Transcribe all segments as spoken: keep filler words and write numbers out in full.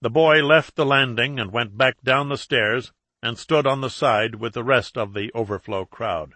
The boy left the landing and went back down the stairs and stood on the side with the rest of the overflow crowd.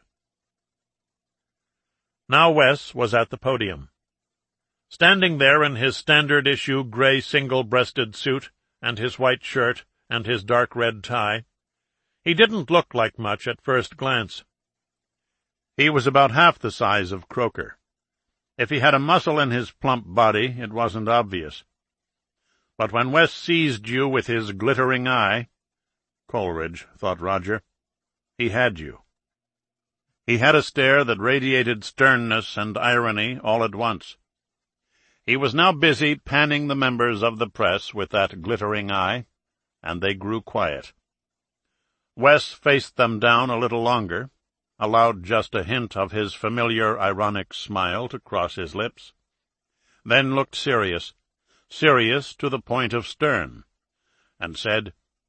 Now Wes was at the podium. Standing there in his standard-issue gray single-breasted suit and his white shirt and his dark red tie, he didn't look like much at first glance. He was about half the size of Croker. If he had a muscle in his plump body, it wasn't obvious. But when Wes seized you with his glittering eye, Coleridge, thought Roger, he had you. He had a stare that radiated sternness and irony all at once. He was now busy panning the members of the press with that glittering eye, and they grew quiet. Wes faced them down a little longer, allowed just a hint of his familiar ironic smile to cross his lips, then looked serious, serious to the point of stern, and said,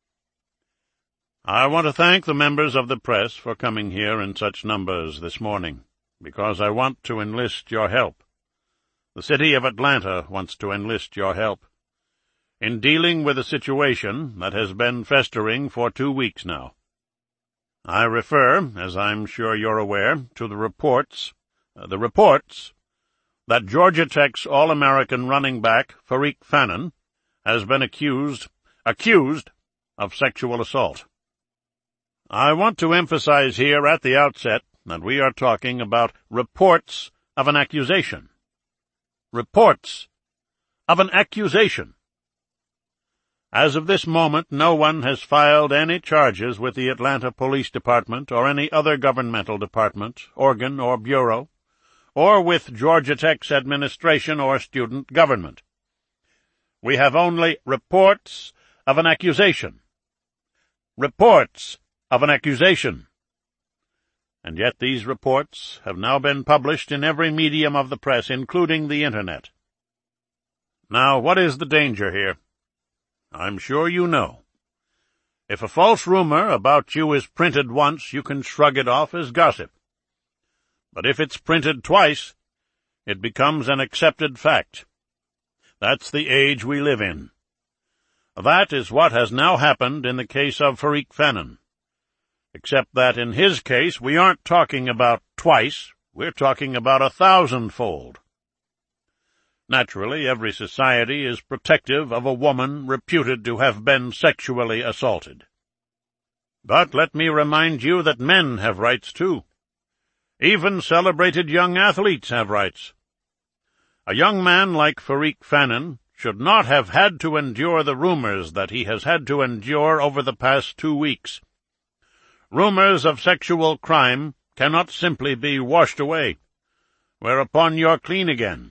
"I want to thank the members of the press for coming here in such numbers this morning, because I want to enlist your help. The city of Atlanta wants to enlist your help in dealing with a situation that has been festering for two weeks now. I refer, as I'm sure you're aware, to the reports, uh, the reports that Georgia Tech's All-American running back, Farik Fannin, has been accused, accused of sexual assault. I want to emphasize here at the outset that we are talking about reports of an accusation. Reports of an accusation. As of this moment, no one has filed any charges with the Atlanta Police Department or any other governmental department, organ, or bureau, or with Georgia Tech's administration or student government. We have only reports of an accusation. Reports of an accusation. And yet these reports have now been published in every medium of the press, including the Internet. Now, what is the danger here? I'm sure you know. If a false rumor about you is printed once, you can shrug it off as gossip. But if it's printed twice, it becomes an accepted fact. That's the age we live in. That is what has now happened in the case of Farik Fannin. Except that in his case we aren't talking about twice, we're talking about a thousandfold. Naturally, every society is protective of a woman reputed to have been sexually assaulted. But let me remind you that men have rights too. Even celebrated young athletes have rights. A young man like Farik Fannin should not have had to endure the rumors that he has had to endure over the past two weeks. Rumors of sexual crime cannot simply be washed away, whereupon you're clean again.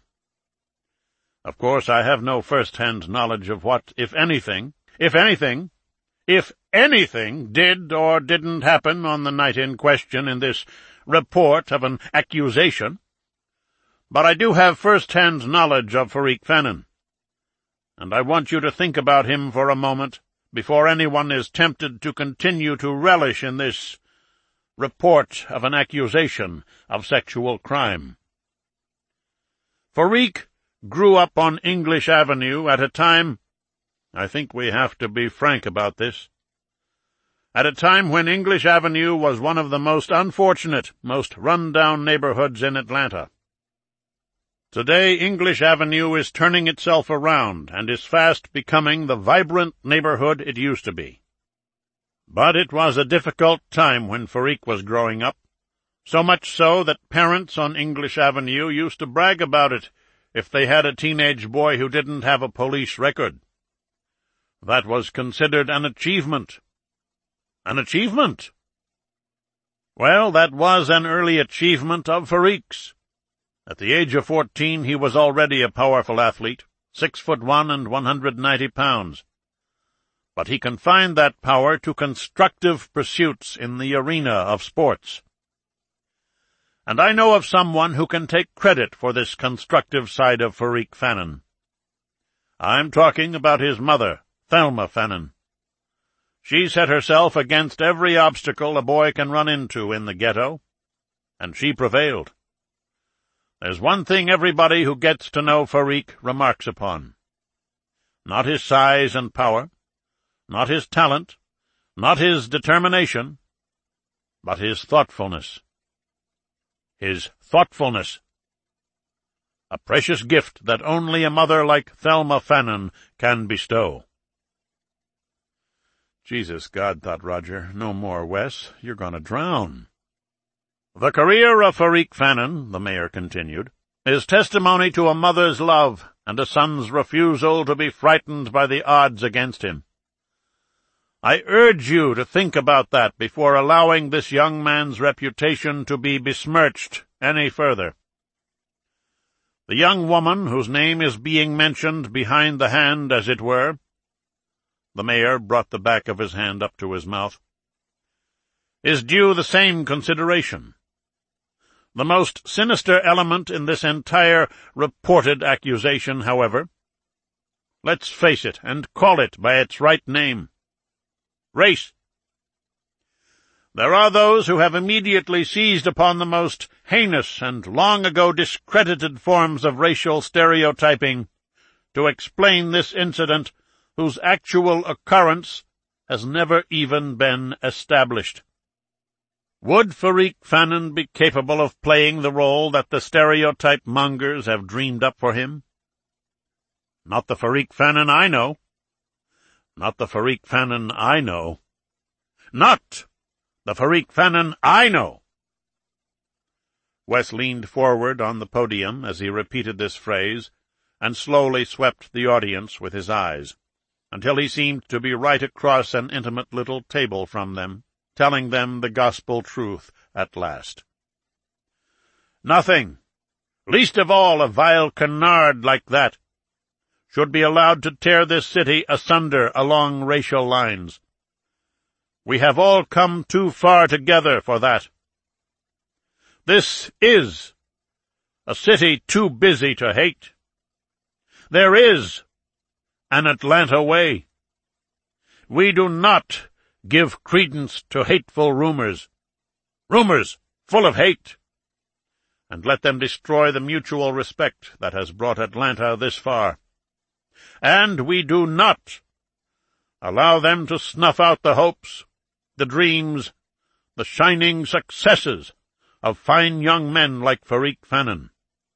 Of course, I have no first-hand knowledge of what, if anything, if anything, if anything did or didn't happen on the night in question in this report of an accusation, but I do have first-hand knowledge of Farik Fannin, and I want you to think about him for a moment before anyone is tempted to continue to relish in this report of an accusation of sexual crime. Farik grew up on English Avenue at a time, I think we have to be frank about this, at a time when English Avenue was one of the most unfortunate, most run-down neighborhoods in Atlanta. Today, English Avenue is turning itself around and is fast becoming the vibrant neighborhood it used to be. But it was a difficult time when Farik was growing up, so much so that parents on English Avenue used to brag about it if they had a teenage boy who didn't have a police record. That was considered an achievement. An achievement! Well, that was an early achievement of Farik's. At the age of fourteen, he was already a powerful athlete, six foot one and one hundred ninety pounds. But he confined that power to constructive pursuits in the arena of sports. And I know of someone who can take credit for this constructive side of Farik Fannin. I'm talking about his mother, Thelma Fannin. She set herself against every obstacle a boy can run into in the ghetto, and she prevailed. There's one thing everybody who gets to know Farik remarks upon. not his size and power, not his talent, not his determination, but his thoughtfulness. His thoughtfulness. A precious gift that only a mother like Thelma Fannin can bestow. Jesus God, thought Roger, no more, Wes. You're going to drown. The career of Farik Fannin, the mayor continued, is testimony to a mother's love and a son's refusal to be frightened by the odds against him. I urge you to think about that before allowing this young man's reputation to be besmirched any further. The young woman whose name is being mentioned behind the hand, as it were, the mayor brought the back of his hand up to his mouth, is due the same consideration. The most sinister element in this entire reported accusation, however, let's face it and call it by its right name, race. There are those who have immediately seized upon the most heinous and long ago discredited forms of racial stereotyping to explain this incident whose actual occurrence has never even been established. Would Farik Fannin be capable of playing the role that the stereotype mongers have dreamed up for him? Not the Farik Fannin I know. Not the Farik Fannin I know. Not the Farik Fannin I know. Wes leaned forward on the podium as he repeated this phrase, and slowly swept the audience with his eyes, until he seemed to be right across an intimate little table from them, telling them the gospel truth at last. Nothing, least of all a vile canard like that, should be allowed to tear this city asunder along racial lines. We have all come too far together for that. This is a city too busy to hate. There is an Atlanta way. We do not give credence to hateful rumors, rumors full of hate, and let them destroy the mutual respect that has brought Atlanta this far. And we do not allow them to snuff out the hopes, the dreams, the shining successes of fine young men like Farik Fannin.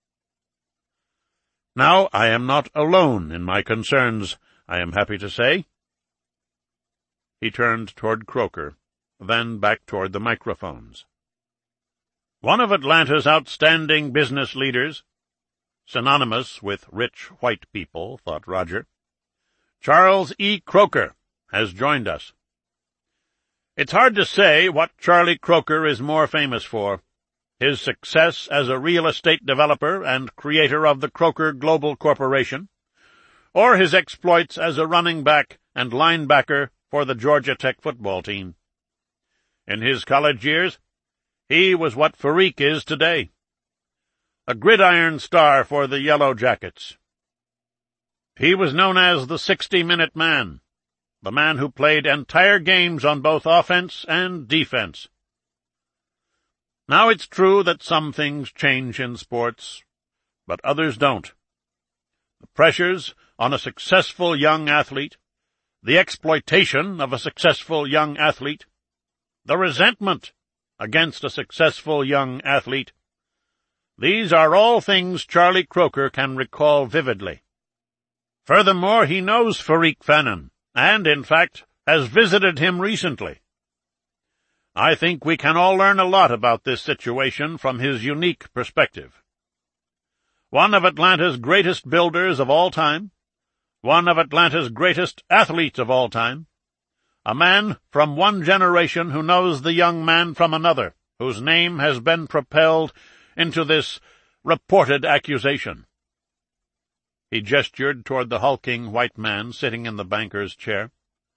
Now, I am not alone in my concerns, I am happy to say. He turned toward Croker, then back toward the microphones. One of Atlanta's outstanding business leaders, synonymous with rich white people, thought Roger, Charles E. Croker, has joined us. It's hard to say what Charlie Croker is more famous for, his success as a real estate developer and creator of the Croker Global Corporation, or his exploits as a running back and linebacker for the Georgia Tech football team. In his college years, he was what Farik is today, a gridiron star for the Yellow Jackets. He was known as the sixty-minute man, the man who played entire games on both offense and defense. Now it's true that some things change in sports, but others don't. The pressures on a successful young athlete, the exploitation of a successful young athlete, the resentment against a successful young athlete, these are all things Charlie Croker can recall vividly. Furthermore, he knows Farik Fannin, and, in fact, has visited him recently. I think we can all learn a lot about this situation from his unique perspective. One of Atlanta's greatest builders of all time, one of Atlanta's greatest athletes of all time, a man from one generation who knows the young man from another, whose name has been propelled into this reported accusation. He gestured toward the hulking white man sitting in the banker's chair.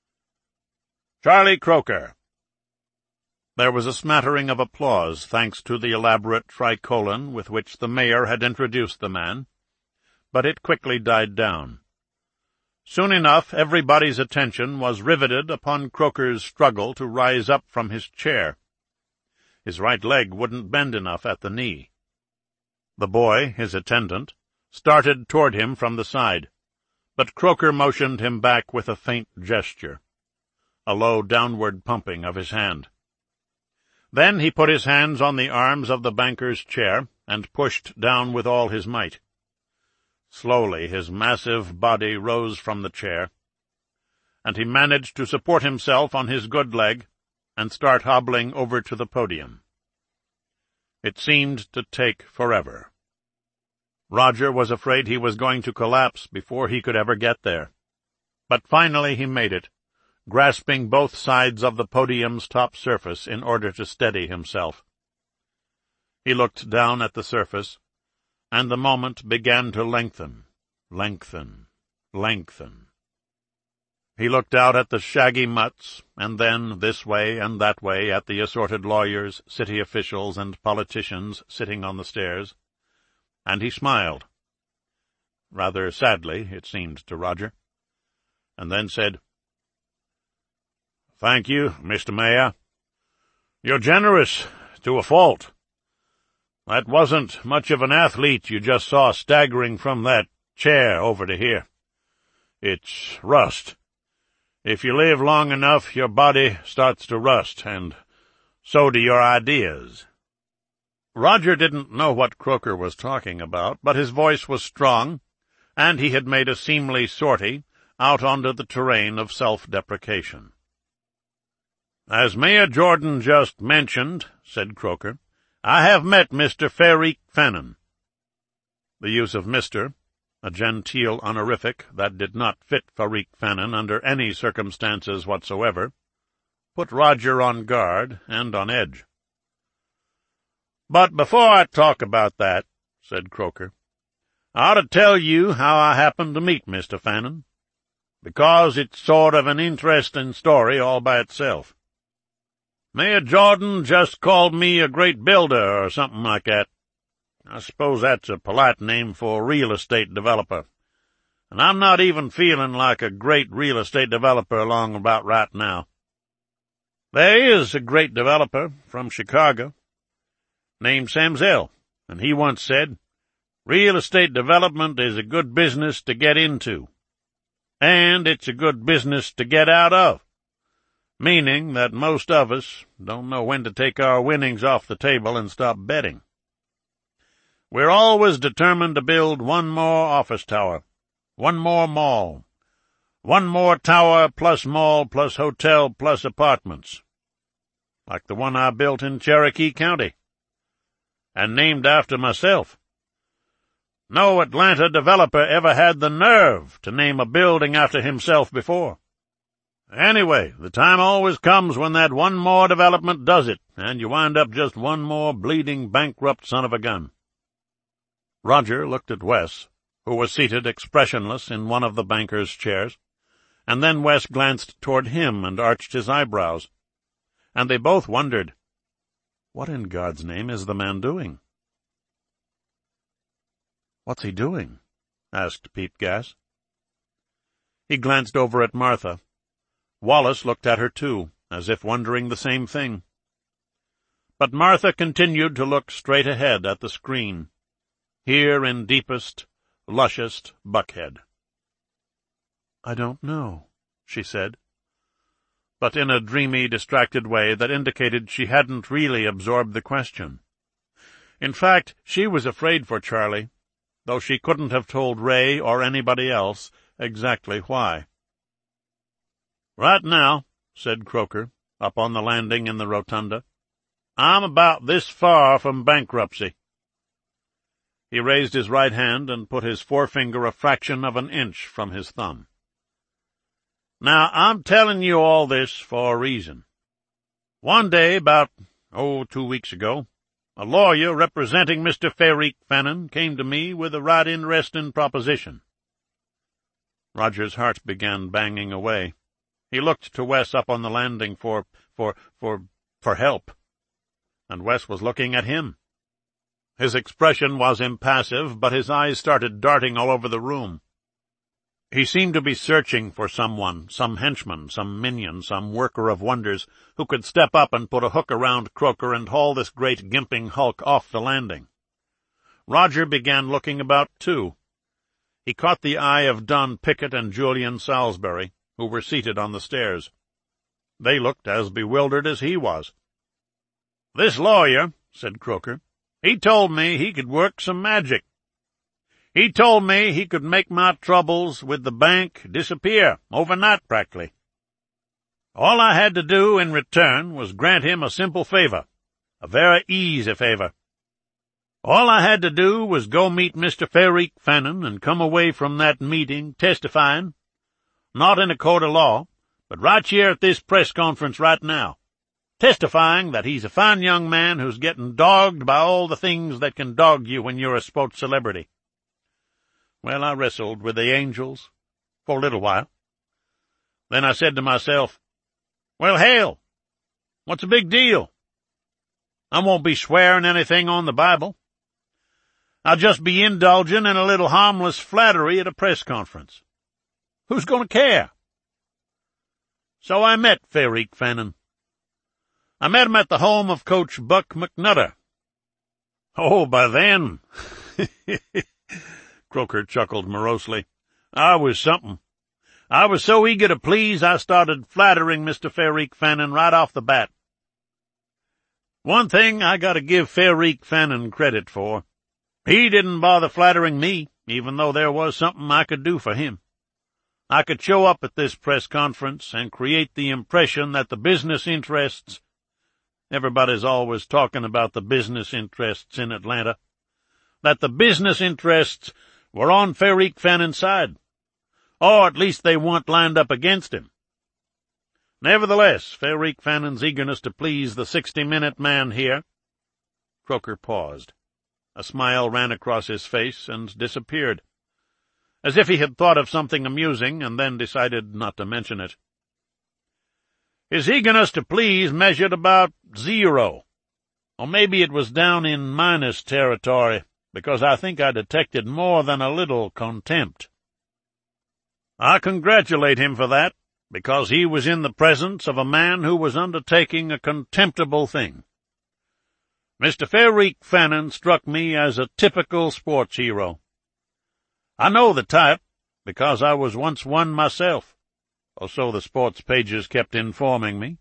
Charlie Croker. There was a smattering of applause, thanks to the elaborate tricolon with which the mayor had introduced the man, but it quickly died down. Soon enough, everybody's attention was riveted upon Croker's struggle to rise up from his chair. His right leg wouldn't bend enough at the knee. The boy, his attendant, started toward him from the side, but Croker motioned him back with a faint gesture, a low downward pumping of his hand. Then he put his hands on the arms of the banker's chair and pushed down with all his might. Slowly his massive body rose from the chair, and he managed to support himself on his good leg and start hobbling over to the podium. It seemed to take forever. Roger was afraid he was going to collapse before he could ever get there. But finally he made it, grasping both sides of the podium's top surface in order to steady himself. He looked down at the surface, and the moment began to lengthen, lengthen, lengthen. He looked out at the shaggy mutts, and then this way and that way at the assorted lawyers, city officials, and politicians sitting on the stairs, and he smiled. Rather sadly, it seemed to Roger, and then said, "Thank you, Mister Mayor. You're generous to a fault. That wasn't much of an athlete you just saw staggering from that chair over to here. It's rust. If you live long enough, your body starts to rust, and so do your ideas." Roger didn't know what Croker was talking about, but his voice was strong, and he had made a seemly sortie out onto the terrain of self-deprecation. "As Mayor Jordan just mentioned," said Croker, "I have met Mister Fairreek Fannin." The use of Mister, a genteel honorific that did not fit Fairreek Fannin under any circumstances whatsoever, put Roger on guard and on edge. "But before I talk about that," said Croker, "I ought to tell you how I happened to meet Mister Fannin, because it's sort of an interesting story all by itself. Mayor Jordan just called me a great builder or something like that. I suppose that's a polite name for a real estate developer, and I'm not even feeling like a great real estate developer along about right now. There is a great developer from Chicago named Sam Zell, and he once said, 'Real estate development is a good business to get into, and it's a good business to get out of,' meaning that most of us don't know when to take our winnings off the table and stop betting. We're always determined to build one more office tower, one more mall, one more tower plus mall plus hotel plus apartments, like the one I built in Cherokee County, and named after myself. No Atlanta developer ever had the nerve to name a building after himself before. Anyway, the time always comes when that one more development does it, and you wind up just one more bleeding bankrupt son of a gun." Roger looked at Wes, who was seated expressionless in one of the banker's chairs, and then Wes glanced toward him and arched his eyebrows, and they both wondered, what in God's name is the man doing? "What's he doing?" asked Pete Gass. He glanced over at Martha. Wallace looked at her too, as if wondering the same thing. But Martha continued to look straight ahead at the screen, here in deepest, lushest Buckhead. "I don't know," she said, but in a dreamy, distracted way that indicated she hadn't really absorbed the question. In fact, she was afraid for Charlie, though she couldn't have told Ray or anybody else exactly why. "Right now," said Croker, up on the landing in the rotunda, "I'm about this far from bankruptcy." He raised his right hand and put his forefinger a fraction of an inch from his thumb. "Now, I'm telling you all this for a reason. One day, about, oh, two weeks ago, a lawyer representing Mister Fairreek Fannin came to me with a right interesting proposition." Roger's heart began banging away. He looked to Wes up on the landing for, for, for, for help, and Wes was looking at him. His expression was impassive, but his eyes started darting all over the room. He seemed to be searching for someone, some henchman, some minion, some worker of wonders, who could step up and put a hook around Croker and haul this great gimping hulk off the landing. Roger began looking about, too. he caught the eye of Don Pickett and Julian Salisbury, who were seated on the stairs. They looked as bewildered as he was. "This lawyer," said Croker, "he told me he could work some magic. He told me he could make my troubles with the bank disappear overnight practically. All I had to do in return was grant him a simple favor, a very easy favor. All I had to do was go meet Mister Fariq Fannin and come away from that meeting testifying, not in a court of law, but right here at this press conference right now, testifying that he's a fine young man who's getting dogged by all the things that can dog you when you're a sports celebrity." Well, I wrestled with the angels for a little while. Then I said to myself, well, hell, what's the big deal? I won't be swearing anything on the Bible. I'll just be indulging in a little harmless flattery at a press conference. Who's going to care? So I met Fariq Fannin. I met him at the home of Coach Buck McNutter. Oh, by then, Croker chuckled morosely, I was something. I was so eager to please, I started flattering Mister Fariq Fannin right off the bat. One thing I gotta give Fariq Fannin credit for. He didn't bother flattering me, even though there was something I could do for him. I could show up at this press conference and create the impression that the business interests — everybody's always talking about the business interests in Atlanta — that the business interests were on Fariq Fannin's side, or at least they weren't lined up against him. Nevertheless, Fariq Fannin's eagerness to please the sixty-minute man here— Croker paused. A smile ran across his face and disappeared, as if he had thought of something amusing and then decided not to mention it. His eagerness to please measured about zero, or maybe it was down in minus territory, because I think I detected more than a little contempt. I congratulate him for that, because he was in the presence of a man who was undertaking a contemptible thing. Mister Fariq Fannin struck me as a typical sports hero. I know the type, because I was once one myself, or so the sports pages kept informing me.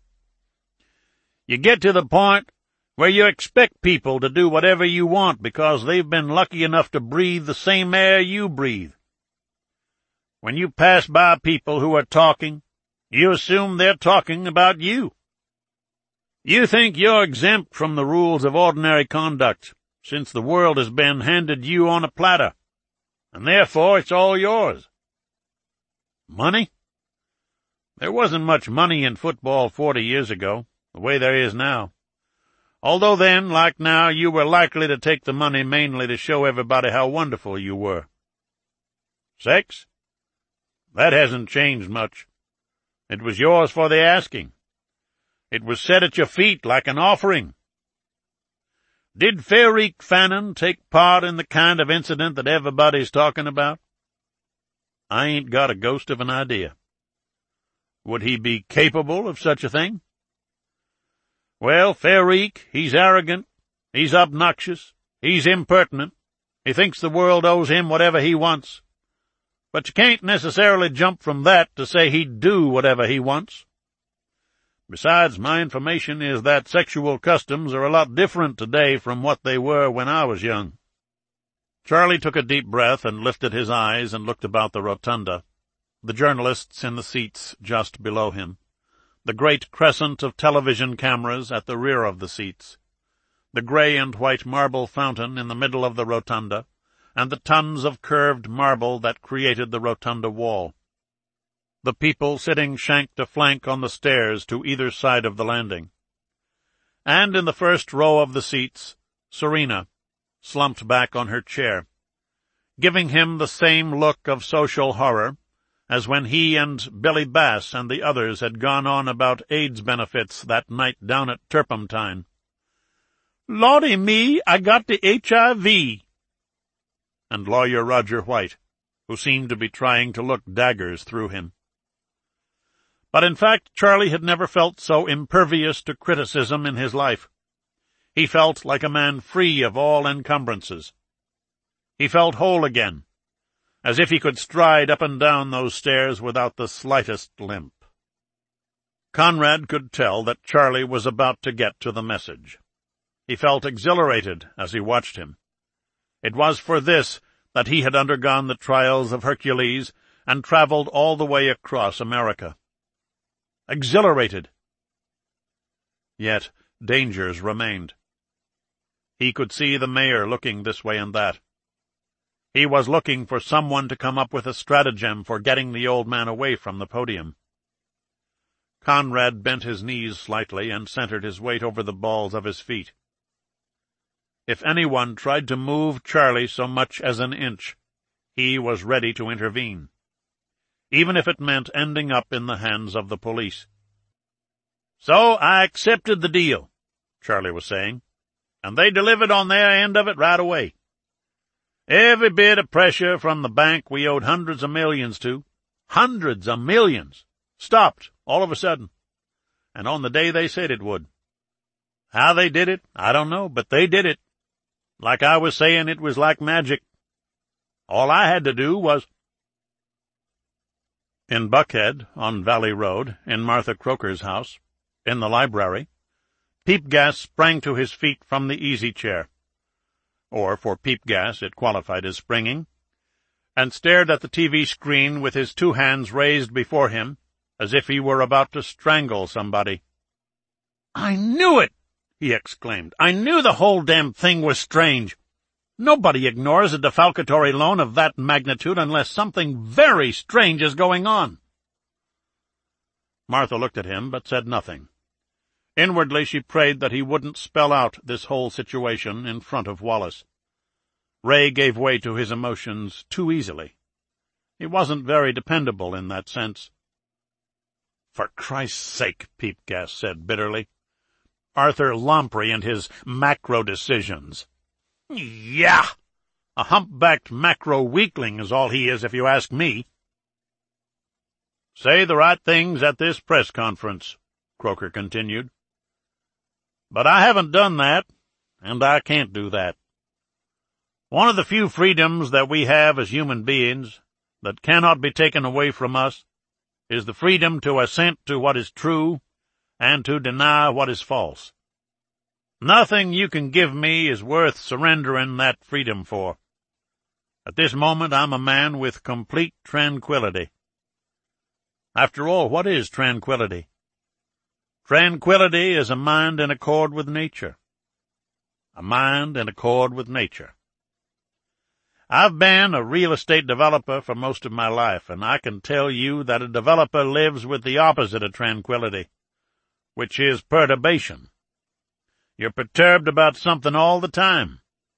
You get to the point where you expect people to do whatever you want because they've been lucky enough to breathe the same air you breathe. When you pass by people who are talking, you assume they're talking about you. You think you're exempt from the rules of ordinary conduct, since the world has been handed you on a platter, and therefore it's all yours. Money? There wasn't much money in football forty years ago, the way there is now. Although then, like now, you were likely to take the money mainly to show everybody how wonderful you were. Sex? That hasn't changed much. It was yours for the asking. It was set at your feet like an offering. Did Fariq Fannin take part in the kind of incident that everybody's talking about? I ain't got a ghost of an idea. Would he be capable of such a thing? Well, Fariq, he's arrogant, he's obnoxious, he's impertinent, he thinks the world owes him whatever he wants. But you can't necessarily jump from that to say he'd do whatever he wants. Besides, my information is that sexual customs are a lot different today from what they were when I was young. Charlie took a deep breath and lifted his eyes and looked about the rotunda, the journalists in the seats just below him, the great crescent of television cameras at the rear of the seats, the gray and white marble fountain in the middle of the rotunda, and the tons of curved marble that created the rotunda wall. The people sitting shank to flank on the stairs to either side of the landing. And in the first row of the seats, Serena, slumped back on her chair, giving him the same look of social horror as when he and Billy Bass and the others had gone on about AIDS benefits that night down at Turpentine. "Lordy me, I got the H I V. And Lawyer Roger White, who seemed to be trying to look daggers through him. But in fact, Charlie had never felt so impervious to criticism in his life. He felt like a man free of all encumbrances. He felt whole again, as if he could stride up and down those stairs without the slightest limp. Conrad could tell that Charlie was about to get to the message. He felt exhilarated as he watched him. It was for this that he had undergone the trials of Hercules and traveled all the way across America. Exhilarated! Yet dangers remained. He could see the mayor looking this way and that. He was looking for someone to come up with a stratagem for getting the old man away from the podium. Conrad bent his knees slightly and centered his weight over the balls of his feet. If anyone tried to move Charlie so much as an inch, he was ready to intervene, even if it meant ending up in the hands of the police. "So I accepted the deal," Charlie was saying, "and they delivered on their end of it right away. Every bit of pressure from the bank we owed hundreds of millions to, hundreds of millions, stopped all of a sudden, and on the day they said it would. How they did it, I don't know, but they did it. Like I was saying, it was like magic. All I had to do was—" In Buckhead, on Valley Road, in Martha Croker's house, in the library, Peepgas sprang to his feet from the easy-chair, or for Peepgas it qualified as springing, and stared at the T V screen with his two hands raised before him, as if he were about to strangle somebody. "I knew it!" he exclaimed. "I knew the whole damn thing was strange. Nobody ignores a defalcatory loan of that magnitude unless something very strange is going on." Martha looked at him, but said nothing. Inwardly she prayed that he wouldn't spell out this whole situation in front of Wallace. Ray gave way to his emotions too easily. He wasn't very dependable in that sense. "For Christ's sake," Peepgas said bitterly. "Arthur Lamprey and his macro decisions. Yah! A humpbacked macro weakling is all he is, if you ask me." "Say the right things at this press conference," Croker continued. "But I haven't done that, and I can't do that. One of the few freedoms that we have as human beings, that cannot be taken away from us, is the freedom to assent to what is true and to deny what is false. Nothing you can give me is worth surrendering that freedom for. At this moment I'm a man with complete tranquility. After all, what is tranquility? Tranquility is a mind in accord with nature. A mind in accord with nature. I've been a real estate developer for most of my life, and I can tell you that a developer lives with the opposite of tranquility, which is perturbation. You're perturbed about something all the time.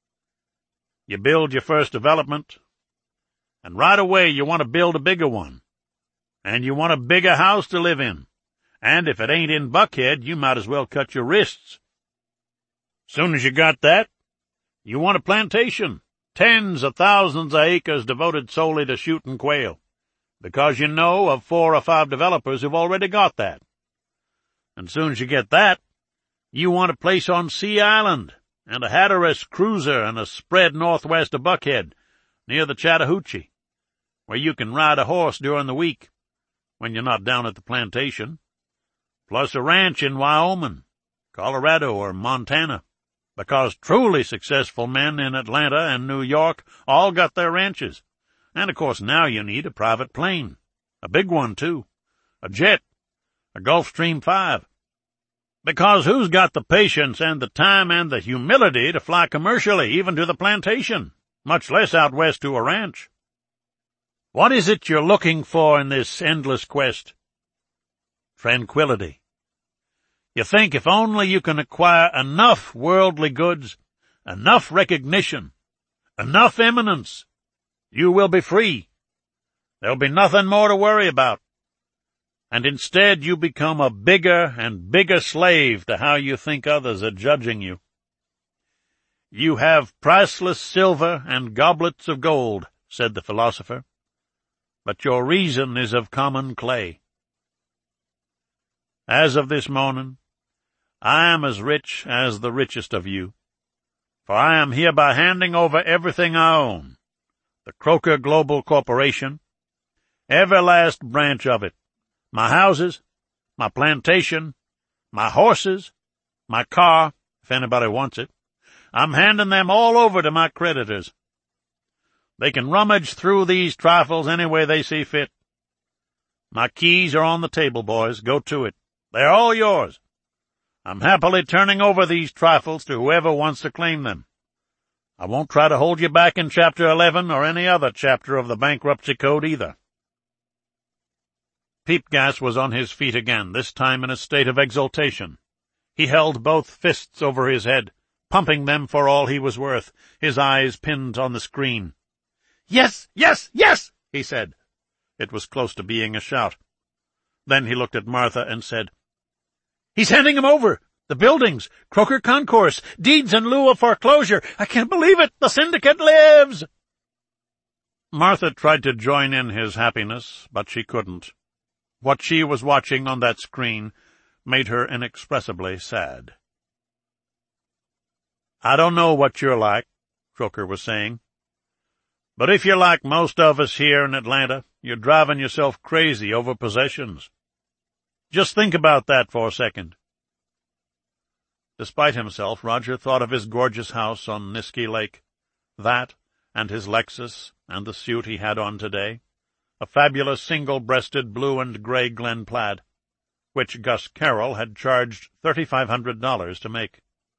You build your first development, and right away you want to build a bigger one, and you want a bigger house to live in, and if it ain't in Buckhead, you might as well cut your wrists. Soon as you got that, you want a plantation, tens of thousands of acres devoted solely to shooting quail, because you know of four or five developers who've already got that. And soon as you get that, you want a place on Sea Island, and a Hatteras cruiser and a spread northwest of Buckhead, near the Chattahoochee, where you can ride a horse during the week, when you're not down at the plantation, plus a ranch in Wyoming, Colorado, or Montana, because truly successful men in Atlanta and New York all got their ranches. And of course now you need a private plane, a big one too, a jet, a Gulfstream five. Because who's got the patience and the time and the humility to fly commercially, even to the plantation, much less out west to a ranch? What is it you're looking for in this endless quest? Tranquility. You think if only you can acquire enough worldly goods, enough recognition, enough eminence, you will be free. There'll be nothing more to worry about. And instead you become a bigger and bigger slave to how you think others are judging you. You have priceless silver and goblets of gold, said the philosopher, but your reason is of common clay. As of this morning, I am as rich as the richest of you, for I am hereby handing over everything I own, the Croker Global Corporation, every last branch of it, my houses, my plantation, my horses, my car, if anybody wants it. I'm handing them all over to my creditors. They can rummage through these trifles any way they see fit. My keys are on the table, boys. Go to it. They're all yours. I'm happily turning over these trifles to whoever wants to claim them. I won't try to hold you back in Chapter eleven or any other chapter of the Bankruptcy Code either. Peepgas was on his feet again, this time in a state of exultation. He held both fists over his head, pumping them for all he was worth, his eyes pinned on the screen. "Yes, yes, yes!" he said. It was close to being a shout. Then he looked at Martha and said, "He's handing him over! The buildings! Croker Concourse! Deeds in lieu of foreclosure! I can't believe it! The syndicate lives!" Martha tried to join in his happiness, but she couldn't. What she was watching on that screen made her inexpressibly sad. "I don't know what you're like," Croker was saying, "but if you're like most of us here in Atlanta, you're driving yourself crazy over possessions. Just think about that for a second." Despite himself, Roger thought of his gorgeous house on Niskey Lake, that, and his Lexus, and the suit he had on today, a fabulous single-breasted blue and gray Glen plaid, which Gus Carroll had charged thirty-five hundred dollars to make.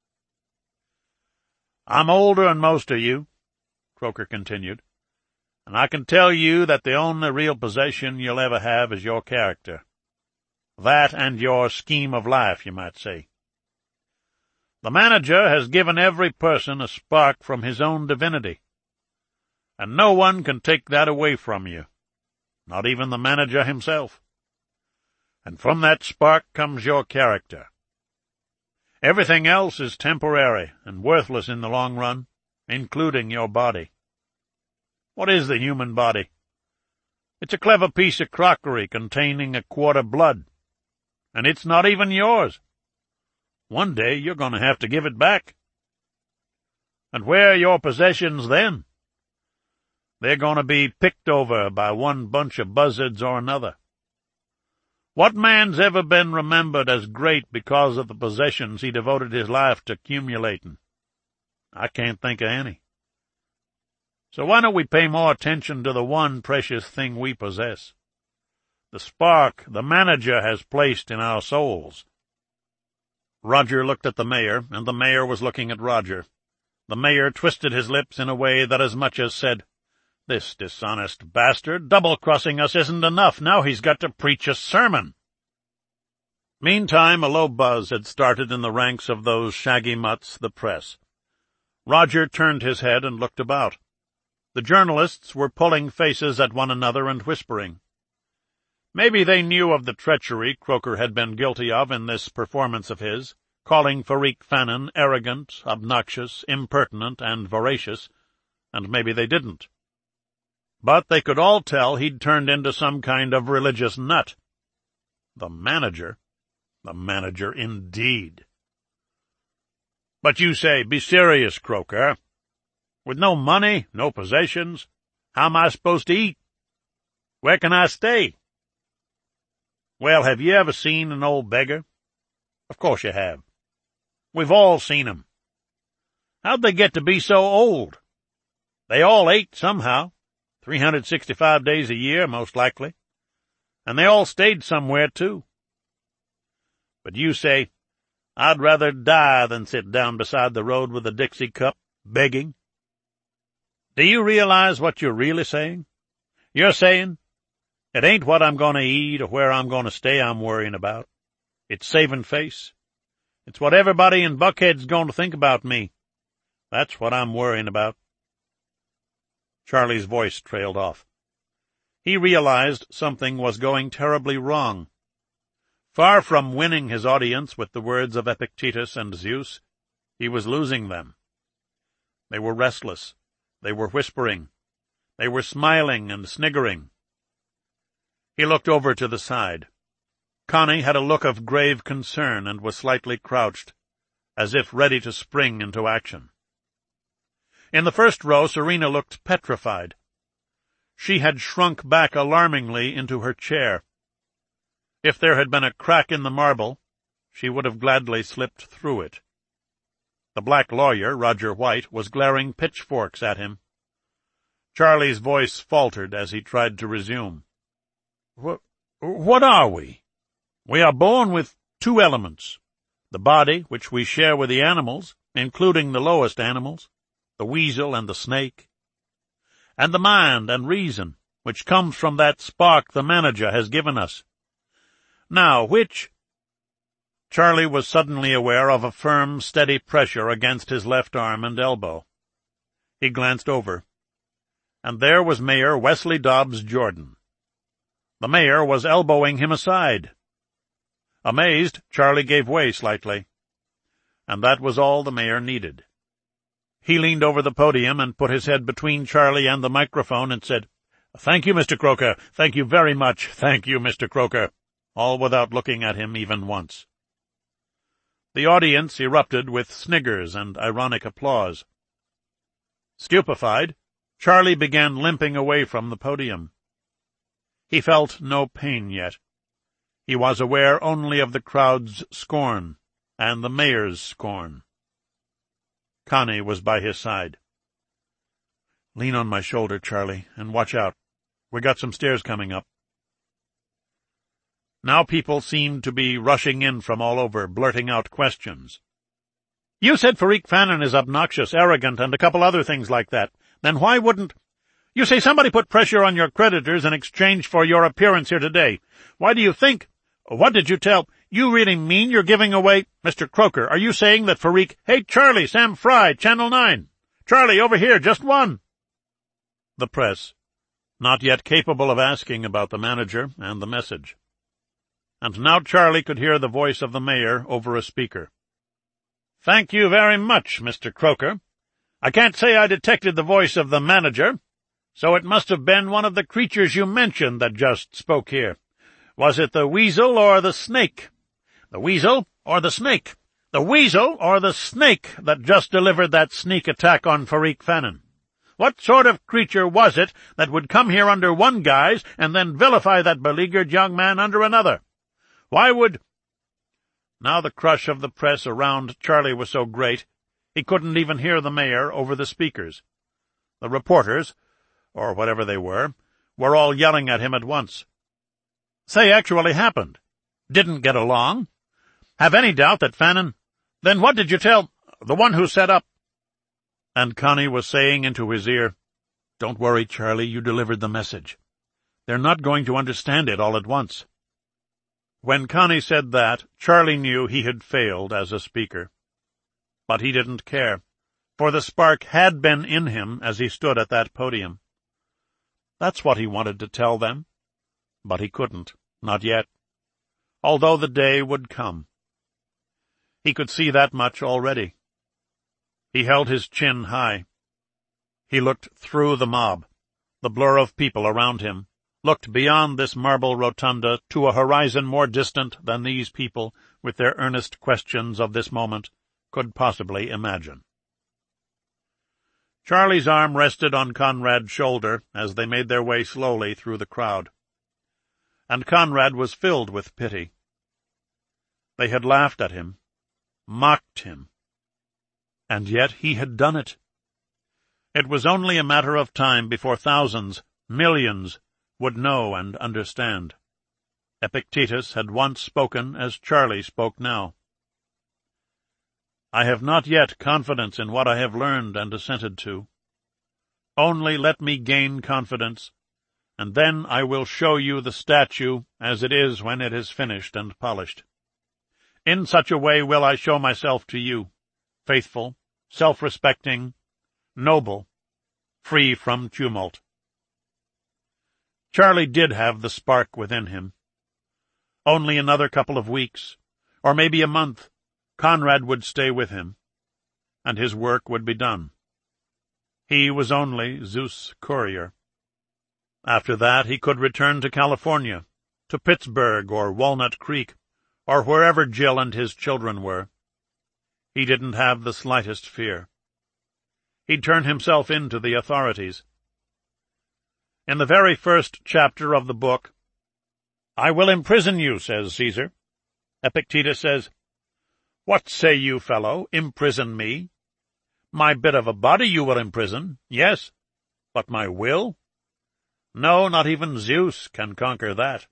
"I'm older than most of you," Croker continued, "and I can tell you that the only real possession you'll ever have is your character. That and your scheme of life, you might say. The manager has given every person a spark from his own divinity, and no one can take that away from you, not even the manager himself. And from that spark comes your character. Everything else is temporary and worthless in the long run, including your body. What is the human body? It's a clever piece of crockery containing a quart of blood, and it's not even yours. One day you're going to have to give it back. And where are your possessions then? They're going to be picked over by one bunch of buzzards or another. What man's ever been remembered as great because of the possessions he devoted his life to accumulating? I can't think of any. So why don't we pay more attention to the one precious thing we possess, the spark the manager has placed in our souls?" Roger looked at the mayor, and the mayor was looking at Roger. The mayor twisted his lips in a way that as much as said, "This dishonest bastard, double-crossing us isn't enough. Now he's got to preach a sermon." Meantime, a low buzz had started in the ranks of those shaggy mutts, the press. Roger turned his head and looked about. The journalists were pulling faces at one another and whispering. Maybe they knew of the treachery Croker had been guilty of in this performance of his, calling Farik Fannin arrogant, obnoxious, impertinent, and voracious, and maybe they didn't. But they could all tell he'd turned into some kind of religious nut. The manager? The manager indeed. "But you say, be serious, Croker. With no money, no possessions, how am I supposed to eat? Where can I stay?" "Well, have you ever seen an old beggar? Of course you have. We've all seen 'em. How'd they get to be so old? They all ate somehow, three hundred sixty-five days a year, most likely, and they all stayed somewhere, too. But you say, I'd rather die than sit down beside the road with a Dixie cup, begging. Do you realize what you're really saying? You're saying, it ain't what I'm going to eat or where I'm going to stay I'm worrying about. It's saving face. It's what everybody in Buckhead's going to think about me. That's what I'm worrying about." Charlie's voice trailed off. He realized something was going terribly wrong. Far from winning his audience with the words of Epictetus and Zeus, he was losing them. They were restless. They were whispering. They were smiling and sniggering. He looked over to the side. Connie had a look of grave concern and was slightly crouched, as if ready to spring into action. In the first row, Serena looked petrified. She had shrunk back alarmingly into her chair. If there had been a crack in the marble, she would have gladly slipped through it. The black lawyer, Roger White, was glaring pitchforks at him. Charlie's voice faltered as he tried to resume. What, what are we? We are born with two elements. The body, which we share with the animals, including the lowest animals, the weasel and the snake, and the mind and reason, which comes from that spark the manager has given us. Now, which— Charlie was suddenly aware of a firm, steady pressure against his left arm and elbow. He glanced over, and there was Mayor Wesley Dobbs Jordan. The mayor was elbowing him aside. Amazed, Charlie gave way slightly, and that was all the mayor needed. He leaned over the podium and put his head between Charlie and the microphone and said, "Thank you, Mister Croker. Thank you very much. Thank you, Mister Croker," all without looking at him even once. The audience erupted with sniggers and ironic applause. Stupefied, Charlie began limping away from the podium. He felt no pain yet. He was aware only of the crowd's scorn and the mayor's scorn. Connie was by his side. "Lean on my shoulder, Charlie, and watch out. We got some stairs coming up." Now people seemed to be rushing in from all over, blurting out questions. "You said Farik Fannin is obnoxious, arrogant, and a couple other things like that. Then why wouldn't— You say somebody put pressure on your creditors in exchange for your appearance here today. Why do you think— What did you tell— You really mean you're giving away— Mister Croker, are you saying that Farik— Hey, Charlie, Sam Fry, Channel nine. Charlie, over here, just one." The press, not yet capable of asking about the manager and the message. And now Charlie could hear the voice of the mayor over a speaker. "Thank you very much, Mister Croker. I can't say I detected the voice of the manager, so it must have been one of the creatures you mentioned that just spoke here. Was it the weasel or the snake? The weasel or the snake? The weasel or the snake that just delivered that sneak attack on Farik Fannin? What sort of creature was it that would come here under one guise and then vilify that beleaguered young man under another? Why would— Now the crush of the press around Charlie was so great he couldn't even hear the mayor over the speakers. The reporters, or whatever they were, were all yelling at him at once. "Say actually happened. Didn't get along. Have any doubt that Fannin— Then what did you tell— the one who set up—" And Connie was saying into his ear, "Don't worry, Charlie, you delivered the message. They're not going to understand it all at once." When Connie said that, Charlie knew he had failed as a speaker. But he didn't care, for the spark had been in him as he stood at that podium. That's what he wanted to tell them. But he couldn't, not yet, although the day would come. He could see that much already. He held his chin high. He looked through the mob, the blur of people around him, looked beyond this marble rotunda to a horizon more distant than these people, with their earnest questions of this moment, could possibly imagine. Charlie's arm rested on Conrad's shoulder as they made their way slowly through the crowd. And Conrad was filled with pity. They had laughed at him, mocked him, and yet he had done it. It was only a matter of time before thousands, millions, would know and understand. Epictetus had once spoken as Charlie spoke now. "I have not yet confidence in what I have learned and assented to. Only let me gain confidence, and then I will show you the statue as it is when it is finished and polished. In such a way will I show myself to you, faithful, self-respecting, noble, free from tumult." Charlie did have the spark within him. Only another couple of weeks, or maybe a month, Conrad would stay with him, and his work would be done. He was only Zeus' courier. After that he could return to California, to Pittsburgh or Walnut Creek, or wherever Jill and his children were. He didn't have the slightest fear. He'd turn himself in to the authorities. In the very first chapter of the book, "I will imprison you," says Caesar. Epictetus says, "What say you, fellow, imprison me? My bit of a body you will imprison, yes, but my will? No, not even Zeus can conquer that."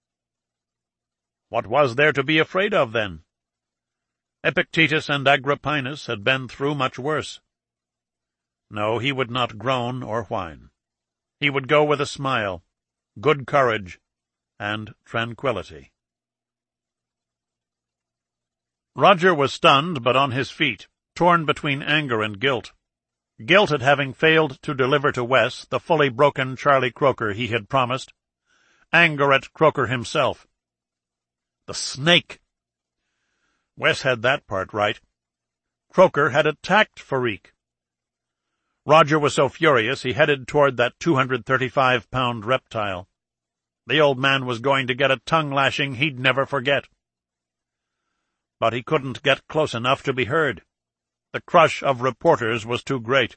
What was there to be afraid of, then? Epictetus and Agrippinus had been through much worse. No, he would not groan or whine. He would go with a smile, good courage, and tranquillity. Roger was stunned, but on his feet, torn between anger and guilt. Guilt at having failed to deliver to Wes the fully broken Charlie Croker he had promised. Anger at Croker himself. The snake! Wes had that part right. Croker had attacked Farik. Roger was so furious he headed toward that two hundred thirty-five pound reptile. The old man was going to get a tongue-lashing he'd never forget. But he couldn't get close enough to be heard. The crush of reporters was too great.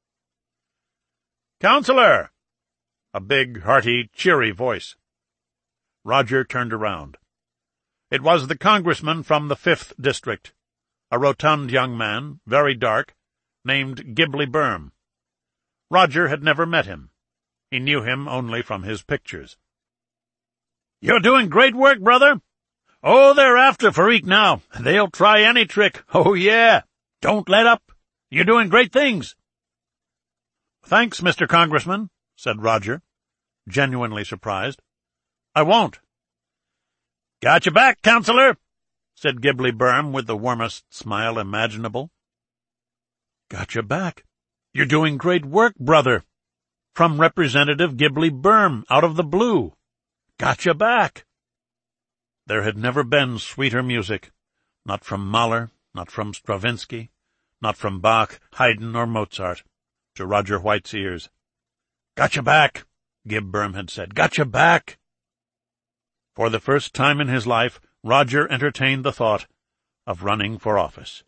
"Counselor!" A big, hearty, cheery voice. Roger turned around. It was the congressman from the fifth District, a rotund young man, very dark, named Ghibli Burm. Roger had never met him. He knew him only from his pictures. "You're doing great work, brother. Oh, they're after Farik now. They'll try any trick. Oh, yeah. Don't let up. You're doing great things." "Thanks, Mister Congressman," said Roger, genuinely surprised. "I won't." "Got your back, Counselor," said Ghibli Burm with the warmest smile imaginable. "Got your back. You're doing great work, brother." From Representative Ghibli Burm, out of the blue. "Got your back." There had never been sweeter music, not from Mahler, not from Stravinsky, not from Bach, Haydn, or Mozart, to Roger White's ears. "Got your back," Gib Burm had said. "Got your back." For the first time in his life, Roger entertained the thought of running for office.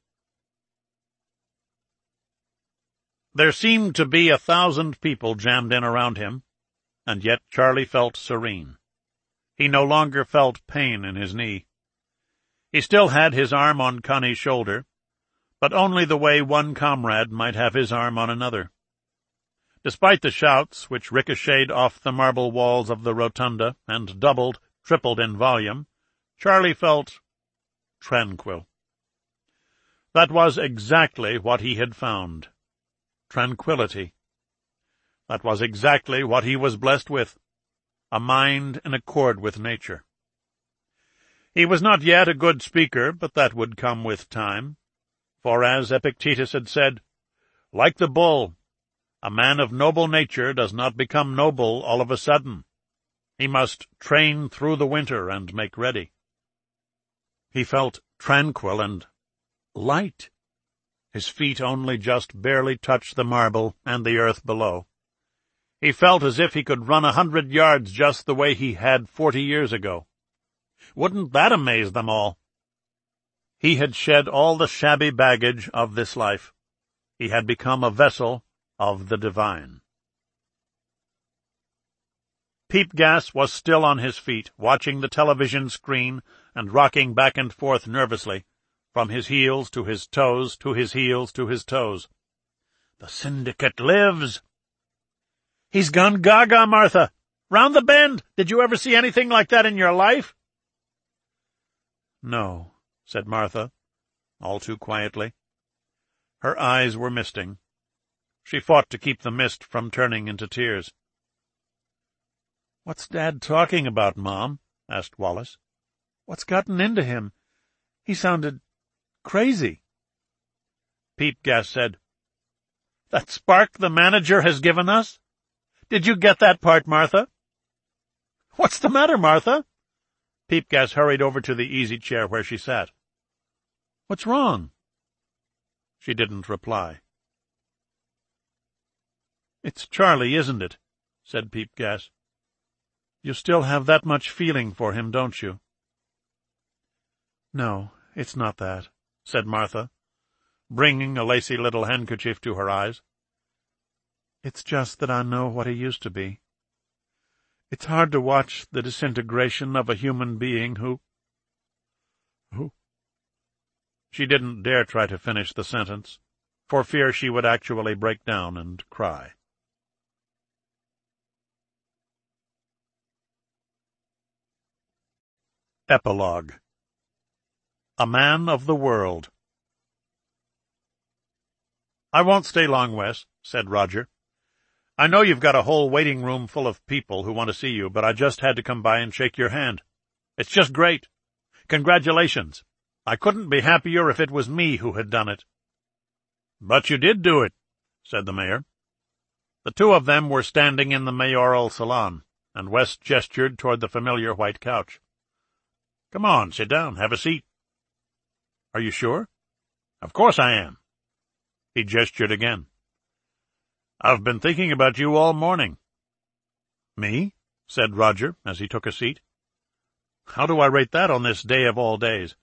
There seemed to be a thousand people jammed in around him, and yet Charlie felt serene. He no longer felt pain in his knee. He still had his arm on Connie's shoulder, but only the way one comrade might have his arm on another. Despite the shouts which ricocheted off the marble walls of the rotunda and doubled, tripled in volume, Charlie felt tranquil. That was exactly what he had found. Tranquility. That was exactly what he was blessed with, a mind in accord with nature. He was not yet a good speaker, but that would come with time, for as Epictetus had said, like the bull, a man of noble nature does not become noble all of a sudden. He must train through the winter and make ready. He felt tranquil and light. His feet only just barely touched the marble and the earth below. He felt as if he could run a hundred yards just the way he had forty years ago. Wouldn't that amaze them all? He had shed all the shabby baggage of this life. He had become a vessel of the divine. Peepgas was still on his feet, watching the television screen and rocking back and forth nervously, from his heels to his toes, to his heels to his toes. "The syndicate lives!" "He's gone gaga, Martha! Round the bend! Did you ever see anything like that in your life?" "No," said Martha, all too quietly. Her eyes were misting. She fought to keep the mist from turning into tears. "What's Dad talking about, Mom?" asked Wallace. "What's gotten into him? He sounded crazy." Peepgas said, "That spark the manager has given us? Did you get that part, Martha?" "What's the matter, Martha?" Peepgas hurried over to the easy chair where she sat. "What's wrong?" She didn't reply. "It's Charlie, isn't it?" said Peepgas. "You still have that much feeling for him, don't you?" "No, it's not that," said Martha, bringing a lacy little handkerchief to her eyes. "It's just that I know what he used to be. It's hard to watch the disintegration of a human being who... who... She didn't dare try to finish the sentence, for fear she would actually break down and cry. Epilogue. A Man of the World. "I won't stay long, Wes," said Roger. "I know you've got a whole waiting room full of people who want to see you, but I just had to come by and shake your hand. It's just great. Congratulations. I couldn't be happier if it was me who had done it." "But you did do it," said the mayor. The two of them were standing in the mayoral salon, and Wes gestured toward the familiar white couch. "Come on, sit down, have a seat." "Are you sure?" "Of course I am." He gestured again. "I've been thinking about you all morning." "Me?" said Roger as he took a seat. "How do I rate that on this day of all days?"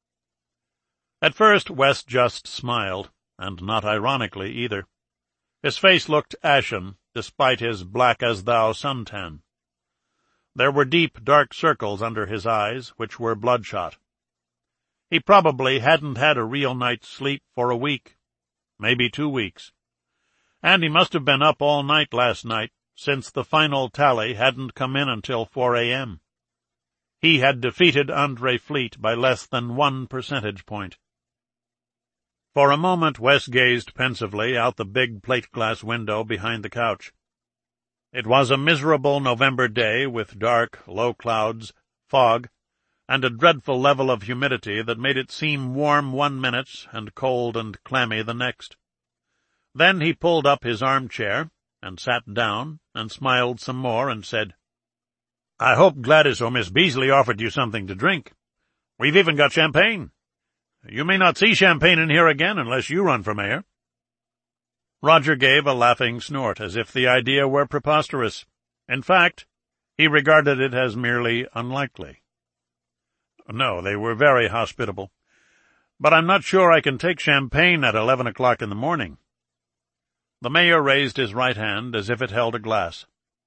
At first Wes just smiled, and not ironically either. His face looked ashen, despite his black-as-thou suntan. There were deep, dark circles under his eyes, which were bloodshot. He probably hadn't had a real night's sleep for a week, maybe two weeks. And he must have been up all night last night, since the final tally hadn't come in until four a m He had defeated Andre Fleet by less than one percentage point. For a moment Wes gazed pensively out the big plate-glass window behind the couch. It was a miserable November day with dark, low clouds, fog, and a dreadful level of humidity that made it seem warm one minute and cold and clammy the next. Then he pulled up his armchair and sat down and smiled some more and said, "I hope Gladys or Miss Beasley offered you something to drink. We've even got champagne. You may not see champagne in here again unless you run for mayor." Roger gave a laughing snort, as if the idea were preposterous. In fact, he regarded it as merely unlikely. No, they were very hospitable. But I'm not sure I can take champagne at eleven o'clock in the morning. The mayor raised his right hand as if it held a glass.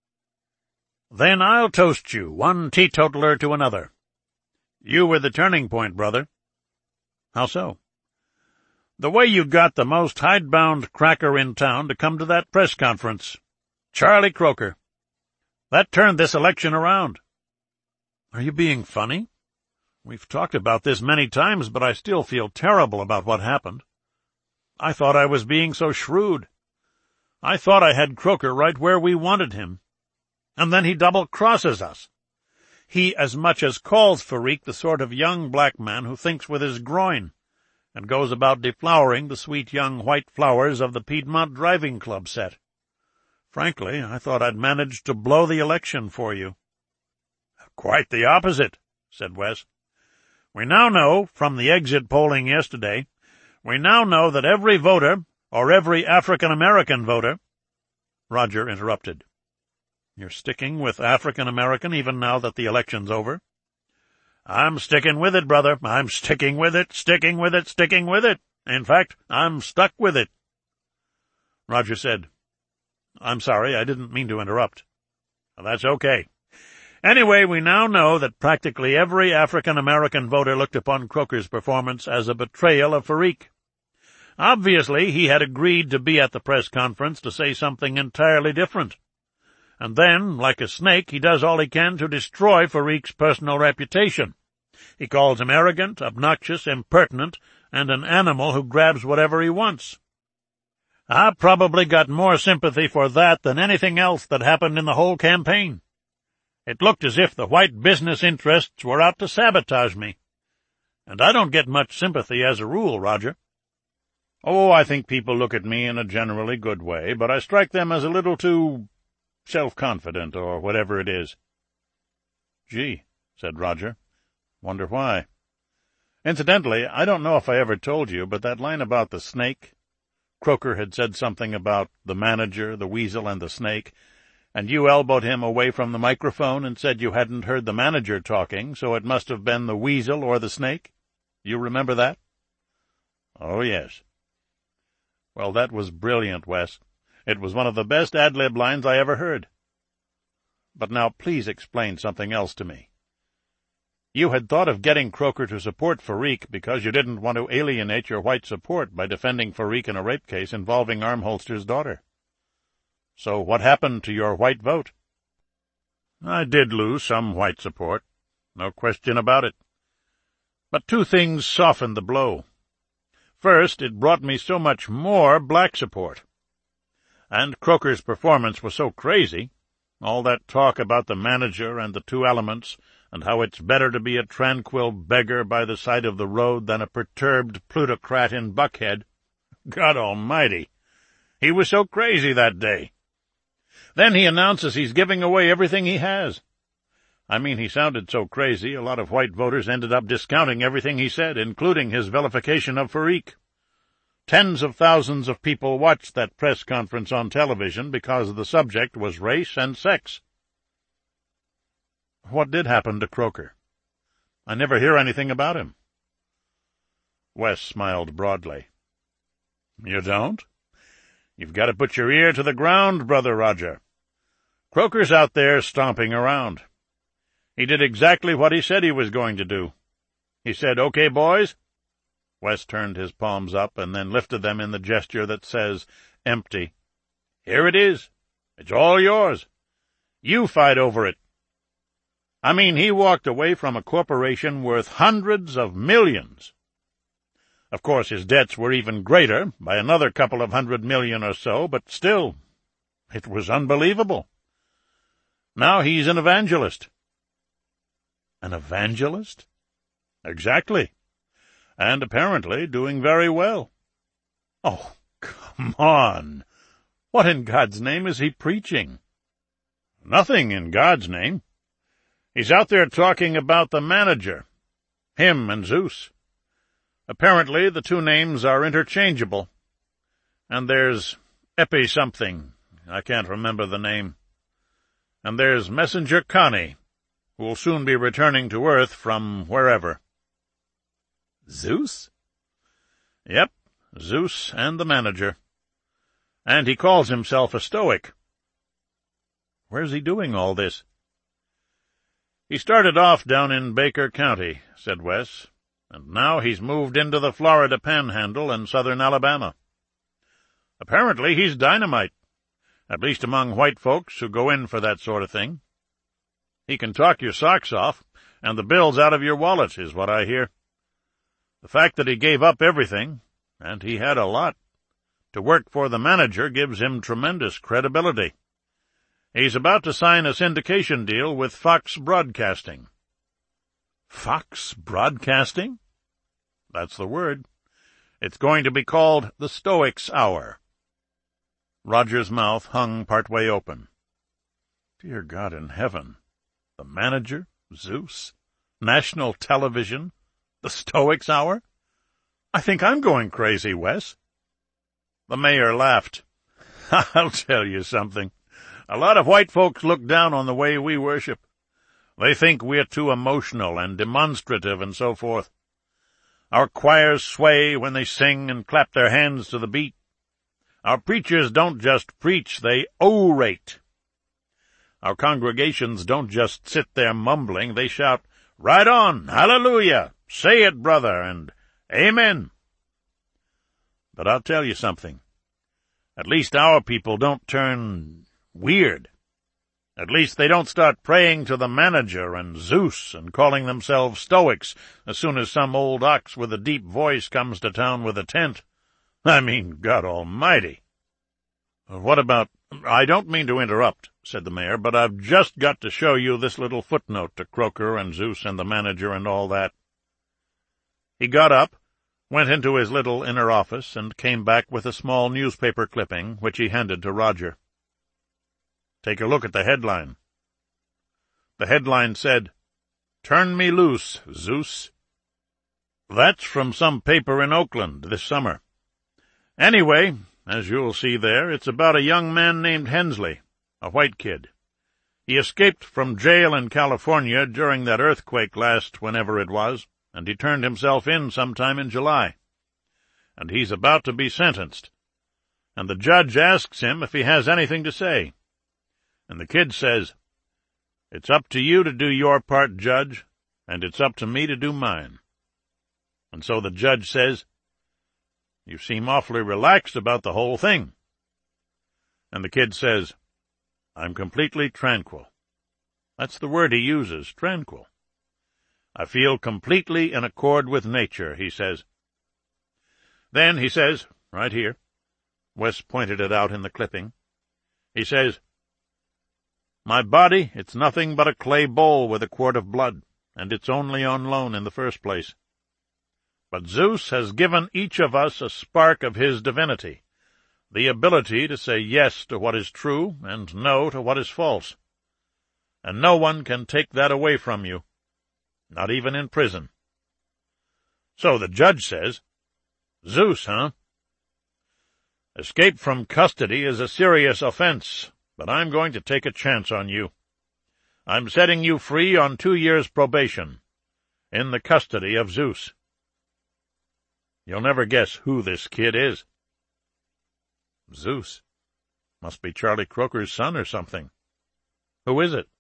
"Then I'll toast you, one teetotaler to another. You were the turning point, brother." "How so?" "The way you got the most hidebound cracker in town to come to that press conference. Charlie Croker. That turned this election around." "Are you being funny? We've talked about this many times, but I still feel terrible about what happened. I thought I was being so shrewd. I thought I had Croker right where we wanted him. And then he double-crosses us. He as much as calls Farik the sort of young black man who thinks with his groin, and goes about deflowering the sweet young white flowers of the Piedmont Driving Club set. Frankly, I thought I'd managed to blow the election for you." "Quite the opposite," said Wes. "We now know, from the exit polling yesterday, we now know that every voter, or every African-American voter—" Roger interrupted. "You're sticking with African-American even now that the election's over?" "I'm sticking with it, brother. I'm sticking with it, sticking with it, sticking with it. In fact, I'm stuck with it." Roger said, "I'm sorry, I didn't mean to interrupt." "That's okay. Anyway, we now know that practically every African-American voter looked upon Croker's performance as a betrayal of Farik. Obviously, he had agreed to be at the press conference to say something entirely different. And then, like a snake, he does all he can to destroy Farik's personal reputation. He calls him arrogant, obnoxious, impertinent, and an animal who grabs whatever he wants. I probably got more sympathy for that than anything else that happened in the whole campaign. It looked as if the white business interests were out to sabotage me. And I don't get much sympathy as a rule, Roger. Oh, I think people look at me in a generally good way, but I strike them as a little too self-confident, or whatever it is." "Gee," said Roger. "Wonder why. Incidentally, I don't know if I ever told you, but that line about the snake, Croker had said something about the manager, the weasel, and the snake, and you elbowed him away from the microphone and said you hadn't heard the manager talking, so it must have been the weasel or the snake. You remember that?" "Oh, yes." "Well, that was brilliant, Wes. It was one of the best ad-lib lines I ever heard." But now please explain something else to me. You had thought of getting Croker to support Farik because you didn't want to alienate your white support by defending Farik in a rape case involving Armholster's daughter. So what happened to your white vote? I did lose some white support, no question about it. But two things softened the blow. First, it brought me so much more black support. And Croker's performance was so crazy, all that talk about the manager and the two elements, and how it's better to be a tranquil beggar by the side of the road than a perturbed plutocrat in Buckhead. God almighty! He was so crazy that day. Then he announces he's giving away everything he has. I mean, he sounded so crazy, a lot of white voters ended up discounting everything he said, including his vilification of Farik. Tens of thousands of people watched that press conference on television because the subject was race and sex. What did happen to Croker? I never hear anything about him. Wes smiled broadly. You don't? You've got to put your ear to the ground, Brother Roger. Croker's out there stomping around. He did exactly what he said he was going to do. He said, "Okay, boys." Wes turned his palms up and then lifted them in the gesture that says, empty. Here it is. It's all yours. You fight over it. I mean, he walked away from a corporation worth hundreds of millions. Of course, his debts were even greater, by another couple of hundred million or so, but still, it was unbelievable. Now he's an evangelist. An evangelist? Exactly. And apparently doing very well. Oh, come on! What in God's name is he preaching? Nothing in God's name. He's out there talking about the manager, him and Zeus. Apparently the two names are interchangeable. And there's Epi something, I can't remember the name. And there's Messenger Connie, who will soon be returning to Earth from wherever. Zeus? Yep, Zeus and the manager. And he calls himself a Stoic. Where's he doing all this? He started off down in Baker County, said Wes, and now he's moved into the Florida Panhandle and southern Alabama. Apparently he's dynamite, at least among white folks who go in for that sort of thing. He can talk your socks off, and the bills out of your wallet, is what I hear. The fact that he gave up everything, and he had a lot, to work for the manager gives him tremendous credibility. He's about to sign a syndication deal with Fox Broadcasting. Fox Broadcasting? That's the word. It's going to be called the Stoics Hour. Roger's mouth hung partway open. Dear God in heaven. The manager, Zeus, national television, the Stoics Hour? I think I'm going crazy, Wes. The mayor laughed. I'll tell you something. A lot of white folks look down on the way we worship. They think we're too emotional and demonstrative and so forth. Our choirs sway when they sing and clap their hands to the beat. Our preachers don't just preach, they orate. Our congregations don't just sit there mumbling, they shout, "Right on, hallelujah, say it, brother," and amen. But I'll tell you something. At least our people don't turn weird. At least they don't start praying to the manager and Zeus and calling themselves Stoics as soon as some old ox with a deep voice comes to town with a tent. I mean, God almighty. What about— I don't mean to interrupt, said the mayor, but I've just got to show you this little footnote to Croker and Zeus and the manager and all that. He got up, went into his little inner office, and came back with a small newspaper clipping, which he handed to Roger. Take a look at the headline. The headline said, "Turn me loose, Zeus." That's from some paper in Oakland this summer. Anyway, as you'll see there, it's about a young man named Hensley, a white kid. He escaped from jail in California during that earthquake last whenever it was, and he turned himself in sometime in July. And he's about to be sentenced. And the judge asks him if he has anything to say. And the kid says, It's up to you to do your part, Judge, and it's up to me to do mine. And so the judge says, you seem awfully relaxed about the whole thing. And the kid says, I'm completely tranquil. That's the word he uses, tranquil. I feel completely in accord with nature, he says. Then he says, right here, Wes pointed it out in the clipping, he says, my body, it's nothing but a clay bowl with a quart of blood, and it's only on loan in the first place. But Zeus has given each of us a spark of his divinity, the ability to say yes to what is true and no to what is false. And no one can take that away from you, not even in prison. So the judge says, Zeus, huh? Escape from custody is a serious offense, but I'm going to take a chance on you. I'm setting you free on two years' probation, in the custody of Zeus. You'll never guess who this kid is. Zeus. Must be Charlie Croker's son or something. Who is it?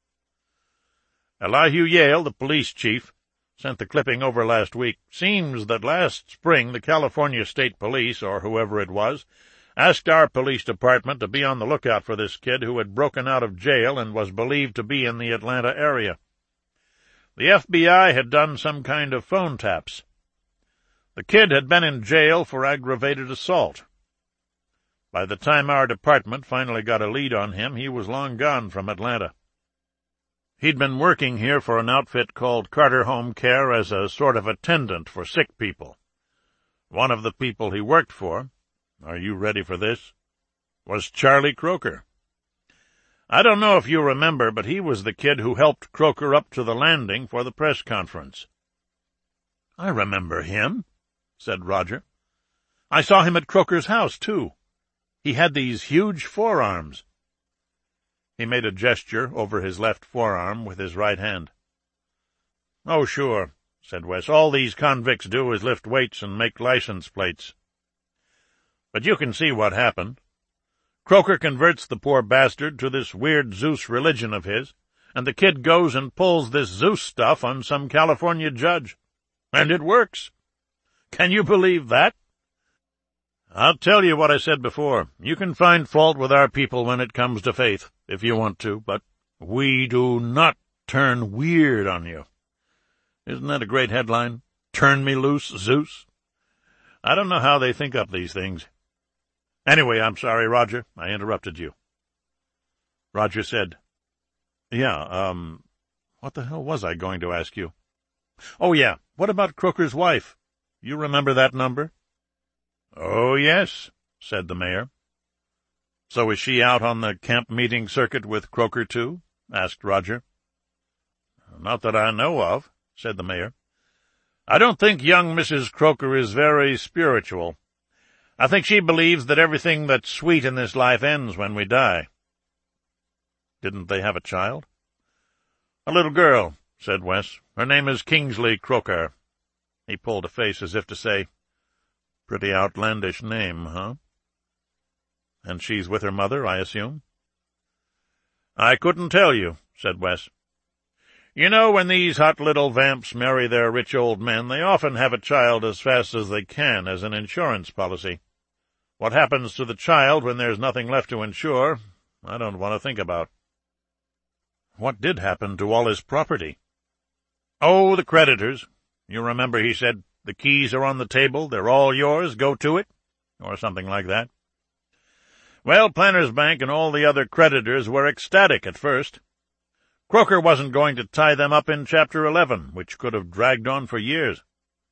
Elihu Yale, the police chief, sent the clipping over last week. Seems that last spring the California State Police, or whoever it was, asked our police department to be on the lookout for this kid who had broken out of jail and was believed to be in the Atlanta area. The F B I had done some kind of phone taps. The kid had been in jail for aggravated assault. By the time our department finally got a lead on him, he was long gone from Atlanta. He'd been working here for an outfit called Carter Home Care as a sort of attendant for sick people. One of the people he worked for, are you ready for this, was Charlie Croker. I don't know if you remember, but he was the kid who helped Croker up to the landing for the press conference. I remember him, said Roger. I saw him at Croker's house, too. He had these huge forearms. He made a gesture over his left forearm with his right hand. Oh, sure, said Wes. All these convicts do is lift weights and make license plates. But you can see what happened. Croker converts the poor bastard to this weird Zeus religion of his, and the kid goes and pulls this Zeus stuff on some California judge. And it works. Can you believe that? I'll tell you what I said before. You can find fault with our people when it comes to faith, if you want to, but we do not turn weird on you. Isn't that a great headline? Turn me loose, Zeus? I don't know how they think up these things. Anyway, I'm sorry, Roger, I interrupted you. Roger said, Yeah, um, what the hell was I going to ask you? Oh, yeah, what about Croker's wife? You remember that number? Oh, yes, said the mayor. So is she out on the camp meeting circuit with Croker, too? Asked Roger. Not that I know of, said the mayor. I don't think young Missus Croker is very spiritual. I think she believes that everything that's sweet in this life ends when we die. Didn't they have a child? A little girl, said Wes. Her name is Kingsley Croker. He pulled a face as if to say, Pretty outlandish name, huh? And she's with her mother, I assume? I couldn't tell you, said Wes. You know, when these hot little vamps marry their rich old men, they often have a child as fast as they can as an insurance policy. What happens to the child when there's nothing left to insure, I don't want to think about. What did happen to all his property? Oh, the creditors. You remember he said, the keys are on the table, they're all yours, go to it, or something like that. Well, Planters Bank and all the other creditors were ecstatic at first. Croker wasn't going to tie them up in Chapter eleven, which could have dragged on for years.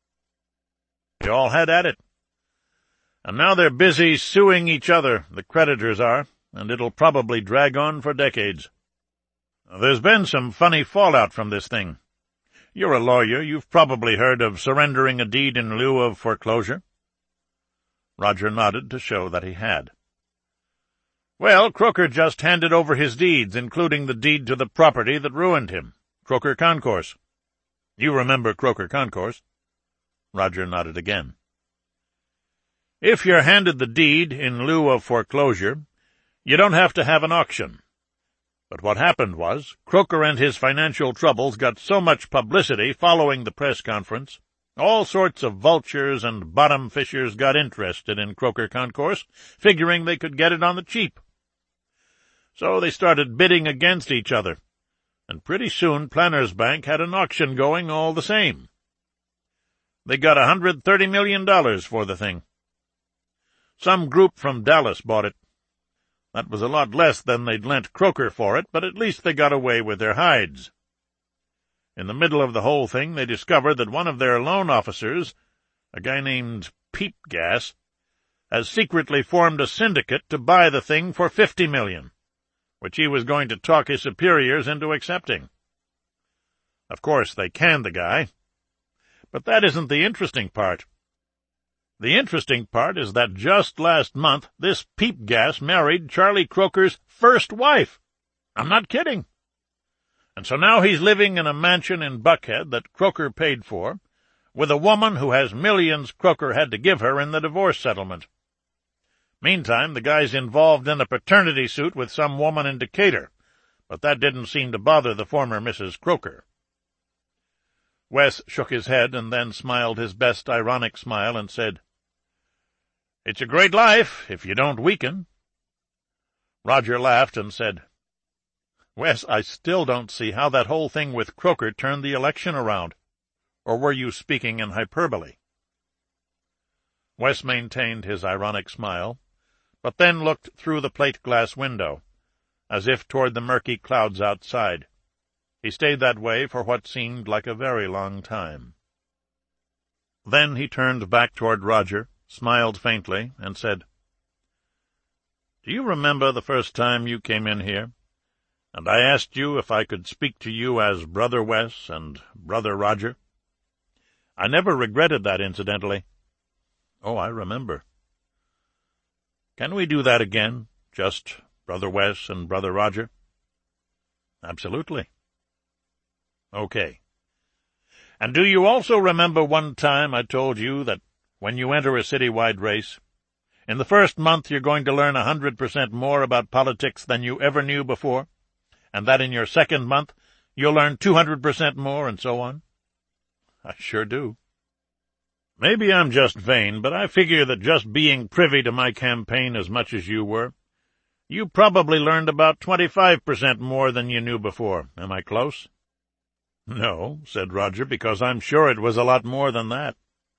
They all had at it. And now they're busy suing each other, the creditors are, and it'll probably drag on for decades. There's been some funny fallout from this thing. You're a lawyer. You've probably heard of surrendering a deed in lieu of foreclosure. Roger nodded to show that he had. Well, Croker just handed over his deeds, including the deed to the property that ruined him, Croker Concourse. You remember Croker Concourse? Roger nodded again. If you're handed the deed in lieu of foreclosure, you don't have to have an auction. But what happened was, Croker and his financial troubles got so much publicity following the press conference, all sorts of vultures and bottom fishers got interested in Croker Concourse, figuring they could get it on the cheap. So they started bidding against each other, and pretty soon Planners Bank had an auction going all the same. They got a hundred thirty million dollars for the thing. Some group from Dallas bought it. That was a lot less than they'd lent Croker for it, but at least they got away with their hides. In the middle of the whole thing, they discovered that one of their loan officers, a guy named Peep Gas, has secretly formed a syndicate to buy the thing for fifty million dollars, which he was going to talk his superiors into accepting. Of course, they canned the guy. But that isn't the interesting part. The interesting part is that just last month this Peep Gas married Charlie Croker's first wife. I'm not kidding. And so now he's living in a mansion in Buckhead that Croker paid for, with a woman who has millions Croker had to give her in the divorce settlement. Meantime, the guy's involved in a paternity suit with some woman in Decatur, but that didn't seem to bother the former Missus Croker. Wes shook his head and then smiled his best ironic smile and said, "It's a great life, if you don't weaken." Roger laughed and said, "Wes, I still don't see how that whole thing with Croker turned the election around. Or were you speaking in hyperbole?" Wes maintained his ironic smile, but then looked through the plate-glass window, as if toward the murky clouds outside. He stayed that way for what seemed like a very long time. Then he turned back toward Roger, smiled faintly, and said, "Do you remember the first time you came in here, and I asked you if I could speak to you as Brother Wes and Brother Roger? I never regretted that, incidentally." "Oh, I remember." "Can we do that again, just Brother Wes and Brother Roger?" "Absolutely." "Okay. And do you also remember one time I told you that when you enter a citywide race, in the first month you're going to learn a hundred percent more about politics than you ever knew before, and that in your second month you'll learn two hundred percent more, and so on?" "I sure do." "Maybe I'm just vain, but I figure that just being privy to my campaign as much as you were, you probably learned about twenty-five percent more than you knew before. Am I close?" "No," said Roger, "because I'm sure it was a lot more than that."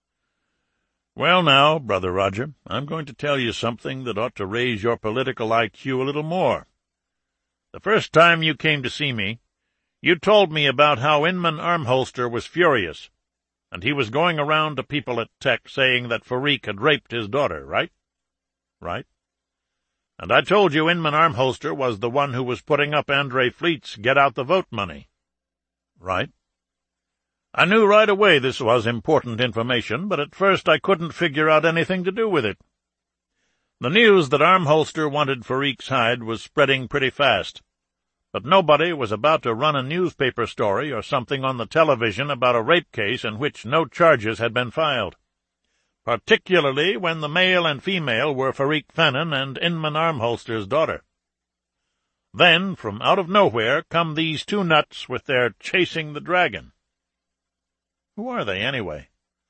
"Well, now, Brother Roger, I'm going to tell you something that ought to raise your political I Q a little more. The first time you came to see me, you told me about how Inman Armholster was furious, and he was going around to people at Tech saying that Farik had raped his daughter, right?" "Right." "And I told you Inman Armholster was the one who was putting up Andre Fleet's get-out-the-vote money." "Right." "I knew right away this was important information, but at first I couldn't figure out anything to do with it. The news that Armholster wanted Farik's hide was spreading pretty fast, but nobody was about to run a newspaper story or something on the television about a rape case in which no charges had been filed, particularly when the male and female were Farik Fennon and Inman Armholster's daughter. Then, from out of nowhere, come these two nuts with their chasing the dragon." "Who are they, anyway?"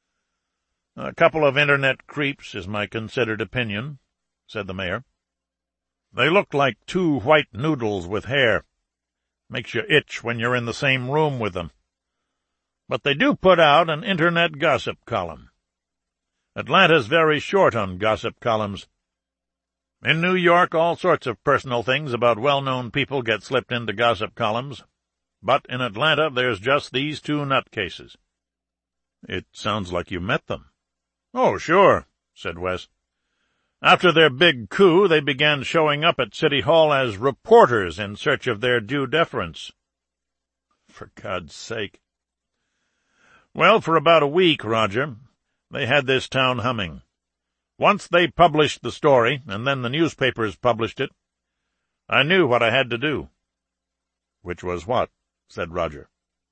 "A couple of Internet creeps, is my considered opinion," said the mayor. "They look like two white noodles with hair. Makes you itch when you're in the same room with them. But they do put out an Internet gossip column. Atlanta's very short on gossip columns. In New York, all sorts of personal things about well-known people get slipped into gossip columns, but in Atlanta there's just these two nutcases." "It sounds like you met them." "Oh, sure," said Wes. "After their big coup, they began showing up at City Hall as reporters in search of their due deference." "For God's sake." "Well, for about a week, Roger, they had this town humming. Once they published the story, and then the newspapers published it, I knew what I had to do." "Which was what?" said Roger.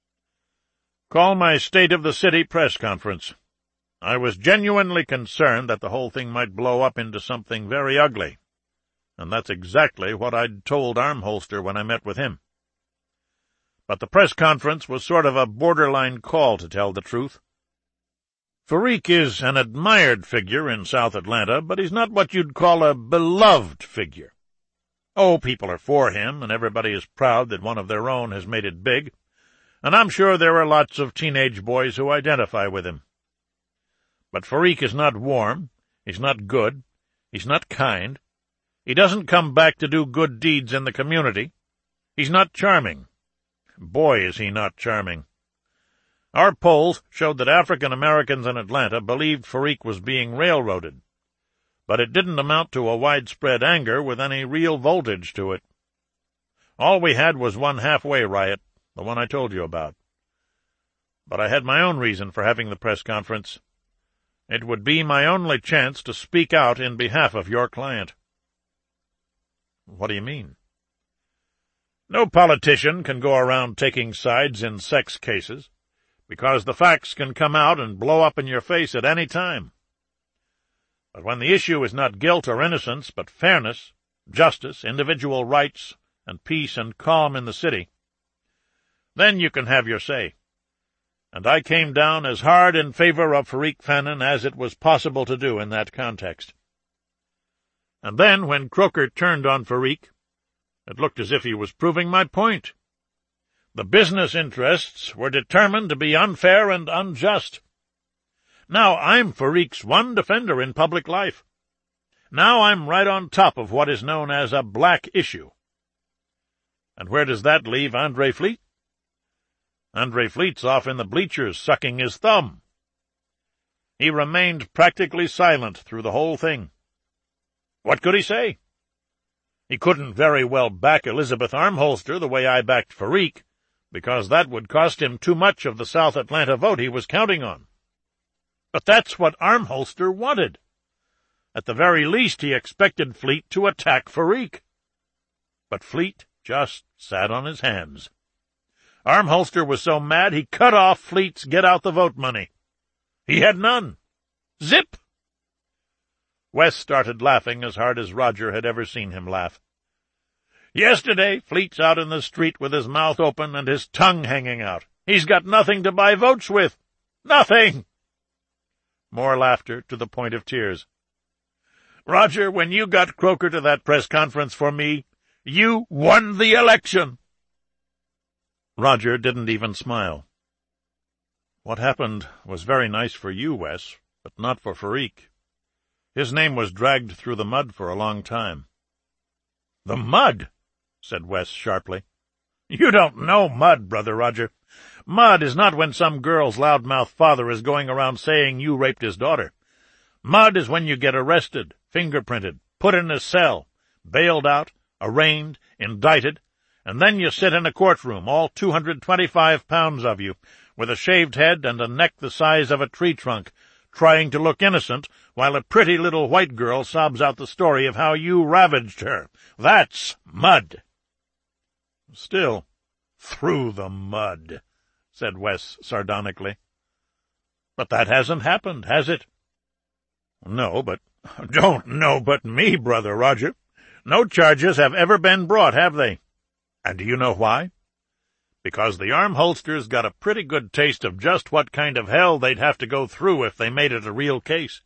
"Call my State of the City press conference. I was genuinely concerned that the whole thing might blow up into something very ugly, and that's exactly what I'd told Armholster when I met with him. But the press conference was sort of a borderline call, to tell the truth. Fariq is an admired figure in South Atlanta, but he's not what you'd call a beloved figure. Oh, people are for him, and everybody is proud that one of their own has made it big, and I'm sure there are lots of teenage boys who identify with him. But Fariq is not warm, he's not good, he's not kind, he doesn't come back to do good deeds in the community, he's not charming. Boy, is he not charming. Our polls showed that African Americans in Atlanta believed Fariq was being railroaded, but it didn't amount to a widespread anger with any real voltage to it. All we had was one halfway riot, the one I told you about. But I had my own reason for having the press conference. It would be my only chance to speak out in behalf of your client. What do you mean? No politician can go around taking sides in sex cases, because the facts can come out and blow up in your face at any time. But when the issue is not guilt or innocence, but fairness, justice, individual rights, and peace and calm in the city, then you can have your say. And I came down as hard in favor of Fariq Fannin as it was possible to do in that context. And then, when Croker turned on Fariq, it looked as if he was proving my point. The business interests were determined to be unfair and unjust. Now I'm Fariq's one defender in public life. Now I'm right on top of what is known as a black issue. And where does that leave Andre Fleet? Andre Fleet's off in the bleachers sucking his thumb. He remained practically silent through the whole thing. What could he say? He couldn't very well back Elizabeth Armholster the way I backed Fariq, because that would cost him too much of the South Atlanta vote he was counting on. But that's what Armholster wanted. At the very least, he expected Fleet to attack Fariq. But Fleet just sat on his hands. Armholster was so mad he cut off Fleet's get-out-the-vote money. He had none. Zip! Wes started laughing as hard as Roger had ever seen him laugh. Yesterday, Fleet's out in the street with his mouth open and his tongue hanging out. He's got nothing to buy votes with. Nothing! More laughter to the point of tears. Roger, when you got Croker to that press conference for me, you won the election. Roger didn't even smile. What happened was very nice for you, Wes, but not for Fariq. His name was dragged through the mud for a long time. The mud? Said Wes sharply. You don't know mud, Brother Roger. Mud is not when some girl's loudmouth father is going around saying you raped his daughter. Mud is when you get arrested, fingerprinted, put in a cell, bailed out, arraigned, indicted, and then you sit in a courtroom, all two hundred twenty-five pounds of you, with a shaved head and a neck the size of a tree trunk, trying to look innocent while a pretty little white girl sobs out the story of how you ravaged her. That's mud. Still, through the mud, said Wes sardonically. But that hasn't happened, has it? No, but don't know but me, Brother Roger. No charges have ever been brought, have they? And do you know why? Because the Armholsters got a pretty good taste of just what kind of hell they'd have to go through if they made it a real case.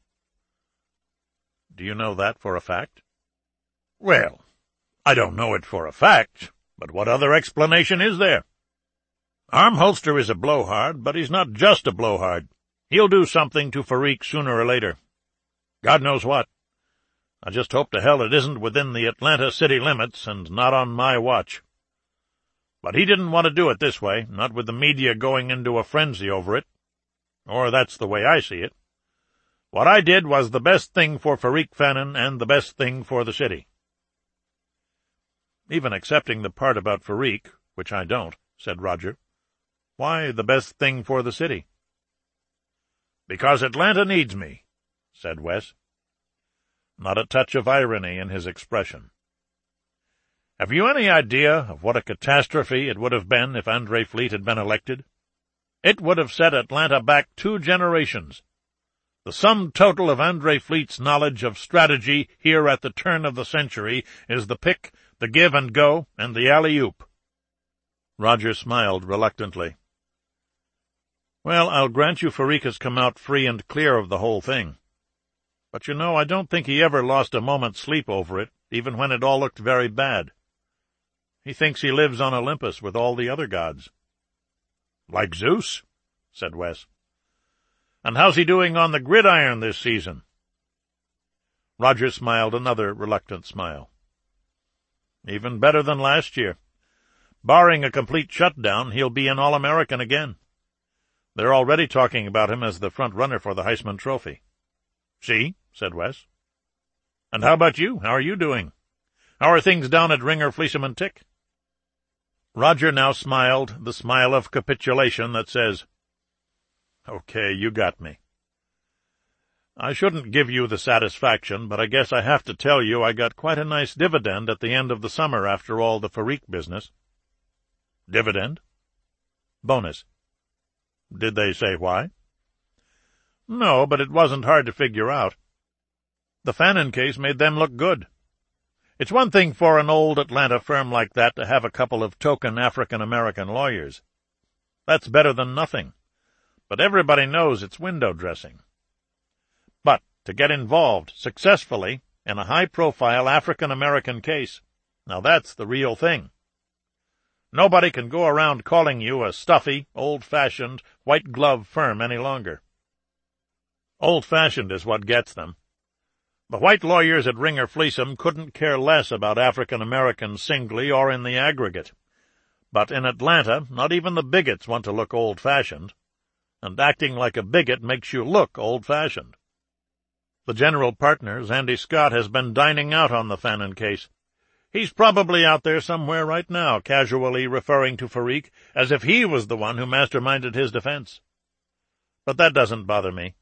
Do you know that for a fact? Well, I don't know it for a fact, but what other explanation is there? Armholster is a blowhard, but he's not just a blowhard. He'll do something to Fariq sooner or later. God knows what. I just hope to hell it isn't within the Atlanta city limits and not on my watch. But he didn't want to do it this way, not with the media going into a frenzy over it. Or that's the way I see it. What I did was the best thing for Fariq Fannin and the best thing for the city. Even accepting the part about Fariq, which I don't, said Roger. Why the best thing for the city? Because Atlanta needs me, said Wes. Not a touch of irony in his expression. Have you any idea of what a catastrophe it would have been if Andre Fleet had been elected? It would have set Atlanta back two generations. The sum total of Andre Fleet's knowledge of strategy here at the turn of the century is the pick, the give and go, and the alley-oop. Roger smiled reluctantly. Well, I'll grant you Farique has come out free and clear of the whole thing. But you know, I don't think he ever lost a moment's sleep over it, even when it all looked very bad. He thinks he lives on Olympus with all the other gods. Like Zeus, said Wes. And how's he doing on the gridiron this season? Roger smiled another reluctant smile. Even better than last year. Barring a complete shutdown, he'll be an All-American again. They're already talking about him as the front runner for the Heisman Trophy. See, said Wes. And how about you? How are you doing? How are things down at Ringer, Fleesham and Tick? Roger now smiled, the smile of capitulation that says, Okay, you got me. I shouldn't give you the satisfaction, but I guess I have to tell you I got quite a nice dividend at the end of the summer after all the Farique business. Dividend? Bonus. Did they say why? No, but it wasn't hard to figure out. The Fannin case made them look good. It's one thing for an old Atlanta firm like that to have a couple of token African-American lawyers. That's better than nothing. But everybody knows it's window dressing. But to get involved successfully in a high-profile African-American case, now that's the real thing. Nobody can go around calling you a stuffy, old-fashioned, white-glove firm any longer. Old-fashioned is what gets them. The white lawyers at Ringer Fleesham couldn't care less about African-Americans singly or in the aggregate. But in Atlanta, not even the bigots want to look old-fashioned. And acting like a bigot makes you look old-fashioned. The general partner, Andy Scott, has been dining out on the Fannin case. He's probably out there somewhere right now, casually referring to Farique as if he was the one who masterminded his defense. But that doesn't bother me.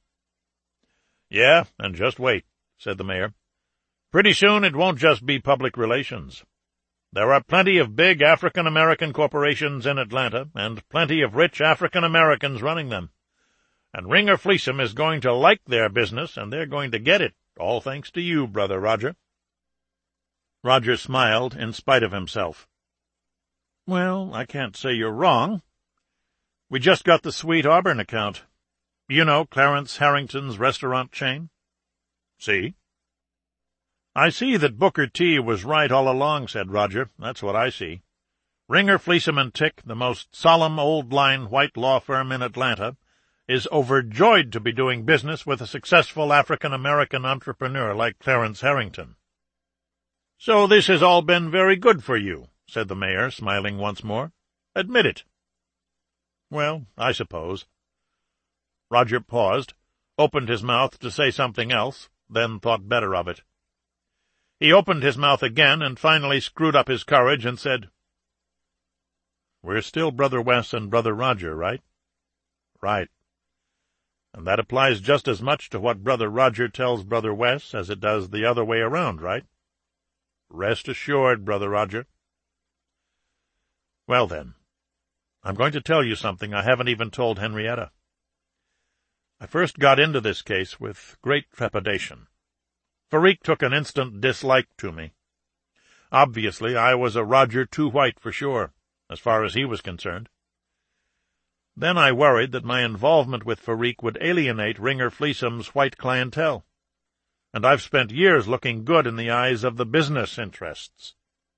Yeah, and just wait, said the mayor. Pretty soon it won't just be public relations. There are plenty of big African-American corporations in Atlanta, and plenty of rich African-Americans running them. And Ringer Fleesham is going to like their business, and they're going to get it, all thanks to you, Brother Roger. Roger smiled in spite of himself. Well, I can't say you're wrong. We just got the Sweet Auburn account. You know, Clarence Harrington's restaurant chain? See? I see that Booker T was right all along, said Roger. That's what I see. Ringer, Fleesham and Tick, the most solemn old-line white law firm in Atlanta, is overjoyed to be doing business with a successful African-American entrepreneur like Clarence Harrington. So this has all been very good for you, said the mayor, smiling once more. Admit it. Well, I suppose. Roger paused, opened his mouth to say something else, then thought better of it. He opened his mouth again and finally screwed up his courage and said, We're still Brother Wes and Brother Roger, right? Right. And that applies just as much to what Brother Roger tells Brother Wes as it does the other way around, right? Rest assured, Brother Roger. Well, then, I'm going to tell you something I haven't even told Henrietta. I first got into this case with great trepidation. Farique took an instant dislike to me. Obviously, I was a Roger too white for sure, as far as he was concerned. Then I worried that my involvement with Farique would alienate Ringer Fleesham's white clientele, and I've spent years looking good in the eyes of the business interests.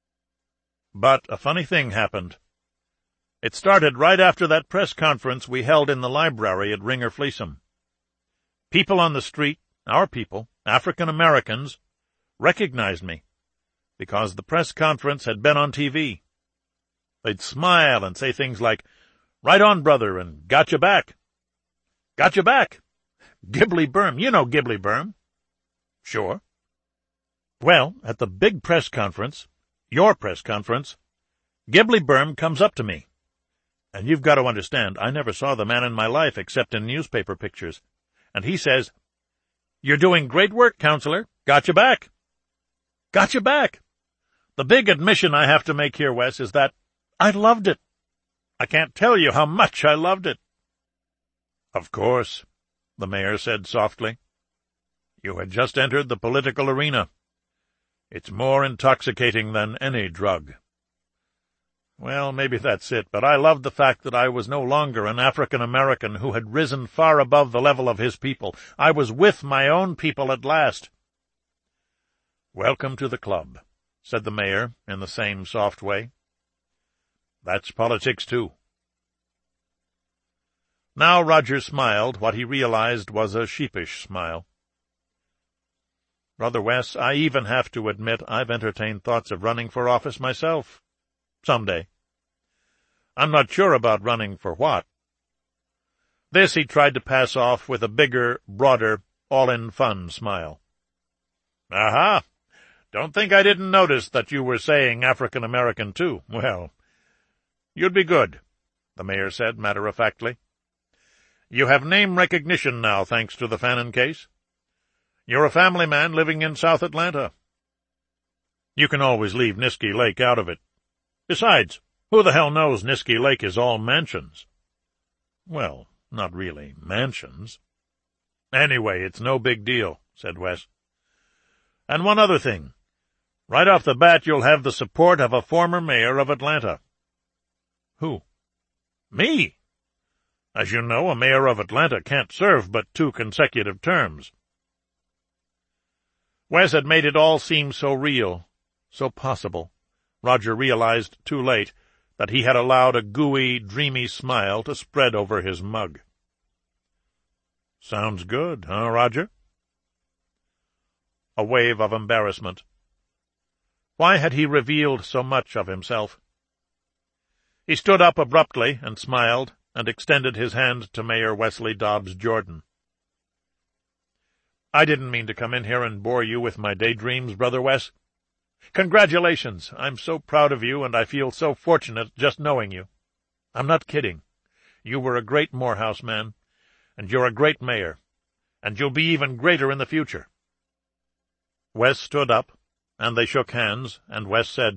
But a funny thing happened. It started right after that press conference we held in the library at Ringer Fleesham. People on the street, our people, African-Americans, recognized me, because the press conference had been on T V. They'd smile and say things like, Right on, brother, and gotcha back. Gotcha back. Ghibli Burm, you know Ghibli Burm. Sure. Well, at the big press conference, your press conference, Ghibli Burm comes up to me. And you've got to understand, I never saw the man in my life except in newspaper pictures. And he says, You're doing great work, counselor. Gotcha back. Gotcha back. The big admission I have to make here, Wes, is that I loved it. I can't tell you how much I loved it. Of course. the mayor said softly. You had just entered the political arena. It's more intoxicating than any drug. Well, maybe that's it, but I loved the fact that I was no longer an African-American who had risen far above the level of his people. I was with my own people at last. Welcome to the club, said the mayor in the same soft way. That's politics, too. Now Roger smiled, what he realized was a sheepish smile. Brother Wes, I even have to admit I've entertained thoughts of running for office myself. Someday. I'm not sure about running for what. This he tried to pass off with a bigger, broader, all-in-fun smile. Aha! Don't think I didn't notice that you were saying African-American, too. Well, you'd be good, the mayor said matter-of-factly. You have name recognition now, thanks to the Fannin case. You're a family man living in South Atlanta. You can always leave Niskey Lake out of it. Besides, who the hell knows Niskey Lake is all mansions? Well, not really mansions. Anyway, it's no big deal, said Wes. And one other thing. Right off the bat, you'll have the support of a former mayor of Atlanta. Who? Me! As you know, a mayor of Atlanta can't serve but two consecutive terms. Wes had made it all seem so real, so possible. Roger realized too late that he had allowed a gooey, dreamy smile to spread over his mug. Sounds good, huh, Roger? A wave of embarrassment. Why had he revealed so much of himself? He stood up abruptly and smiled, and extended his hand to Mayor Wesley Dobbs Jordan. I didn't mean to come in here and bore you with my daydreams, Brother Wes. Congratulations! I'm so proud of you, and I feel so fortunate just knowing you. I'm not kidding. You were a great Morehouse man, and you're a great mayor, and you'll be even greater in the future. Wes stood up, and they shook hands, and Wes said,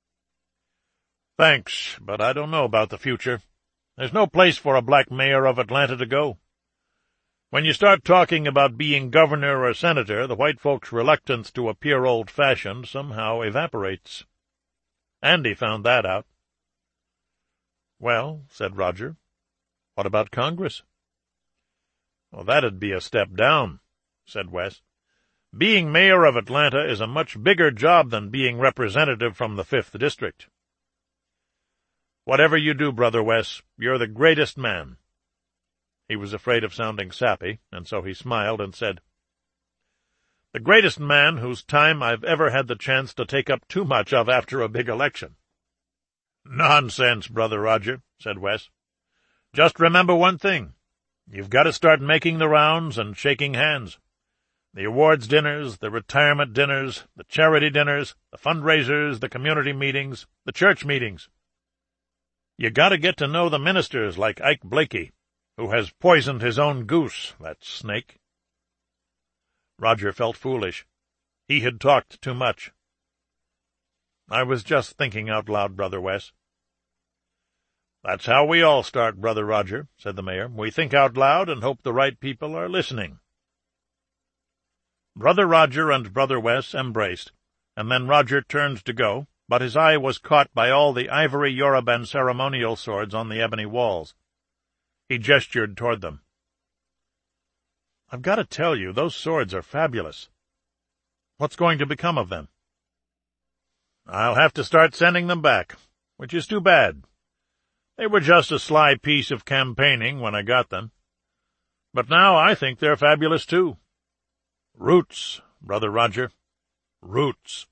Thanks, but I don't know about the future. There's no place for a black mayor of Atlanta to go. When you start talking about being governor or senator, the white folks' reluctance to appear old-fashioned somehow evaporates. Andy found that out. Well, said Roger, what about Congress? Well, that'd be a step down, said Wes. Being mayor of Atlanta is a much bigger job than being representative from the Fifth District. Whatever you do, Brother Wes, you're the greatest man. He was afraid of sounding sappy, and so he smiled and said, The greatest man whose time I've ever had the chance to take up too much of after a big election. Nonsense, Brother Roger, said Wes. Just remember one thing. You've got to start making the rounds and shaking hands. The awards dinners, the retirement dinners, the charity dinners, the fundraisers, the community meetings, the church meetings. You got to get to know the ministers like Ike Blakey, who has poisoned his own goose, that snake. Roger felt foolish. He had talked too much. I was just thinking out loud, Brother Wes. That's how we all start, Brother Roger, said the mayor. We think out loud and hope the right people are listening. Brother Roger and Brother Wes embraced, and then Roger turned to go, but his eye was caught by all the ivory Yoruban ceremonial swords on the ebony walls. He gestured toward them. I've got to tell you, those swords are fabulous. What's going to become of them? I'll have to start sending them back, which is too bad. They were just a sly piece of campaigning when I got them. But now I think they're fabulous, too. Roots, Brother Roger. Roots.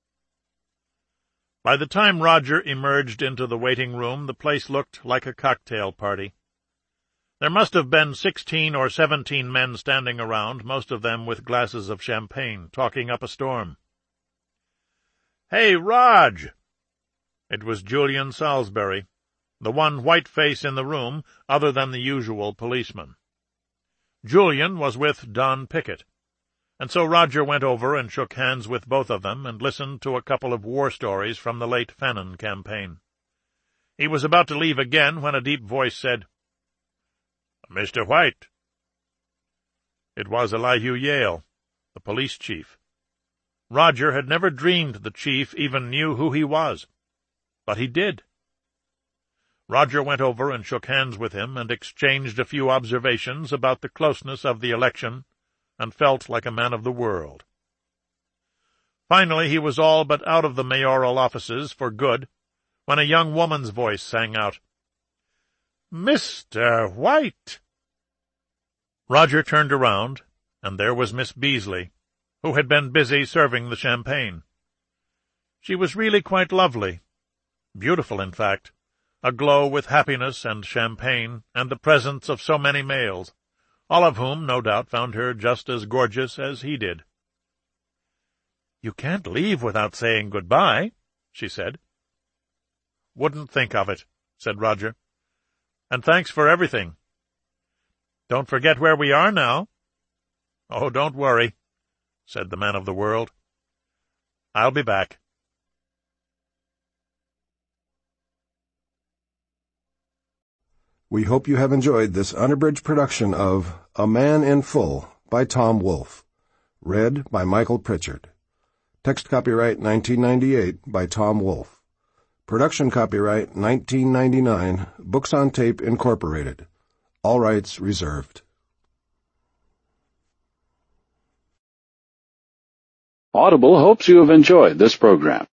By the time Roger emerged into the waiting room, the place looked like a cocktail party. There must have been sixteen or seventeen men standing around, most of them with glasses of champagne, talking up a storm. Hey, Raj! It was Julian Salisbury, the one white face in the room other than the usual policeman. Julian was with Don Pickett, and so Roger went over and shook hands with both of them and listened to a couple of war stories from the late Fannin campaign. He was about to leave again when a deep voice said, Mister White. It was Elihu Yale, the police chief. Roger had never dreamed the chief even knew who he was, but he did. Roger went over and shook hands with him and exchanged a few observations about the closeness of the election, and felt like a man of the world. Finally he was all but out of the mayoral offices for good, when a young woman's voice sang out, "Mister White!" Roger turned around, and there was Miss Beasley, who had been busy serving the champagne. She was really quite lovely, beautiful, in fact, aglow with happiness and champagne and the presence of so many males, all of whom, no doubt, found her just as gorgeous as he did. "You can't leave without saying good-bye," she said. "Wouldn't think of it," said Roger. "And thanks for everything. Don't forget where we are now." "Oh, don't worry," said the man of the world. "I'll be back." We hope you have enjoyed this unabridged production of A Man in Full by Tom Wolfe, read by Michael Pritchard. Text copyright nineteen ninety-eight by Tom Wolfe. Production copyright nineteen ninety-nine, Books on Tape, Incorporated. All rights reserved. Audible hopes you have enjoyed this program.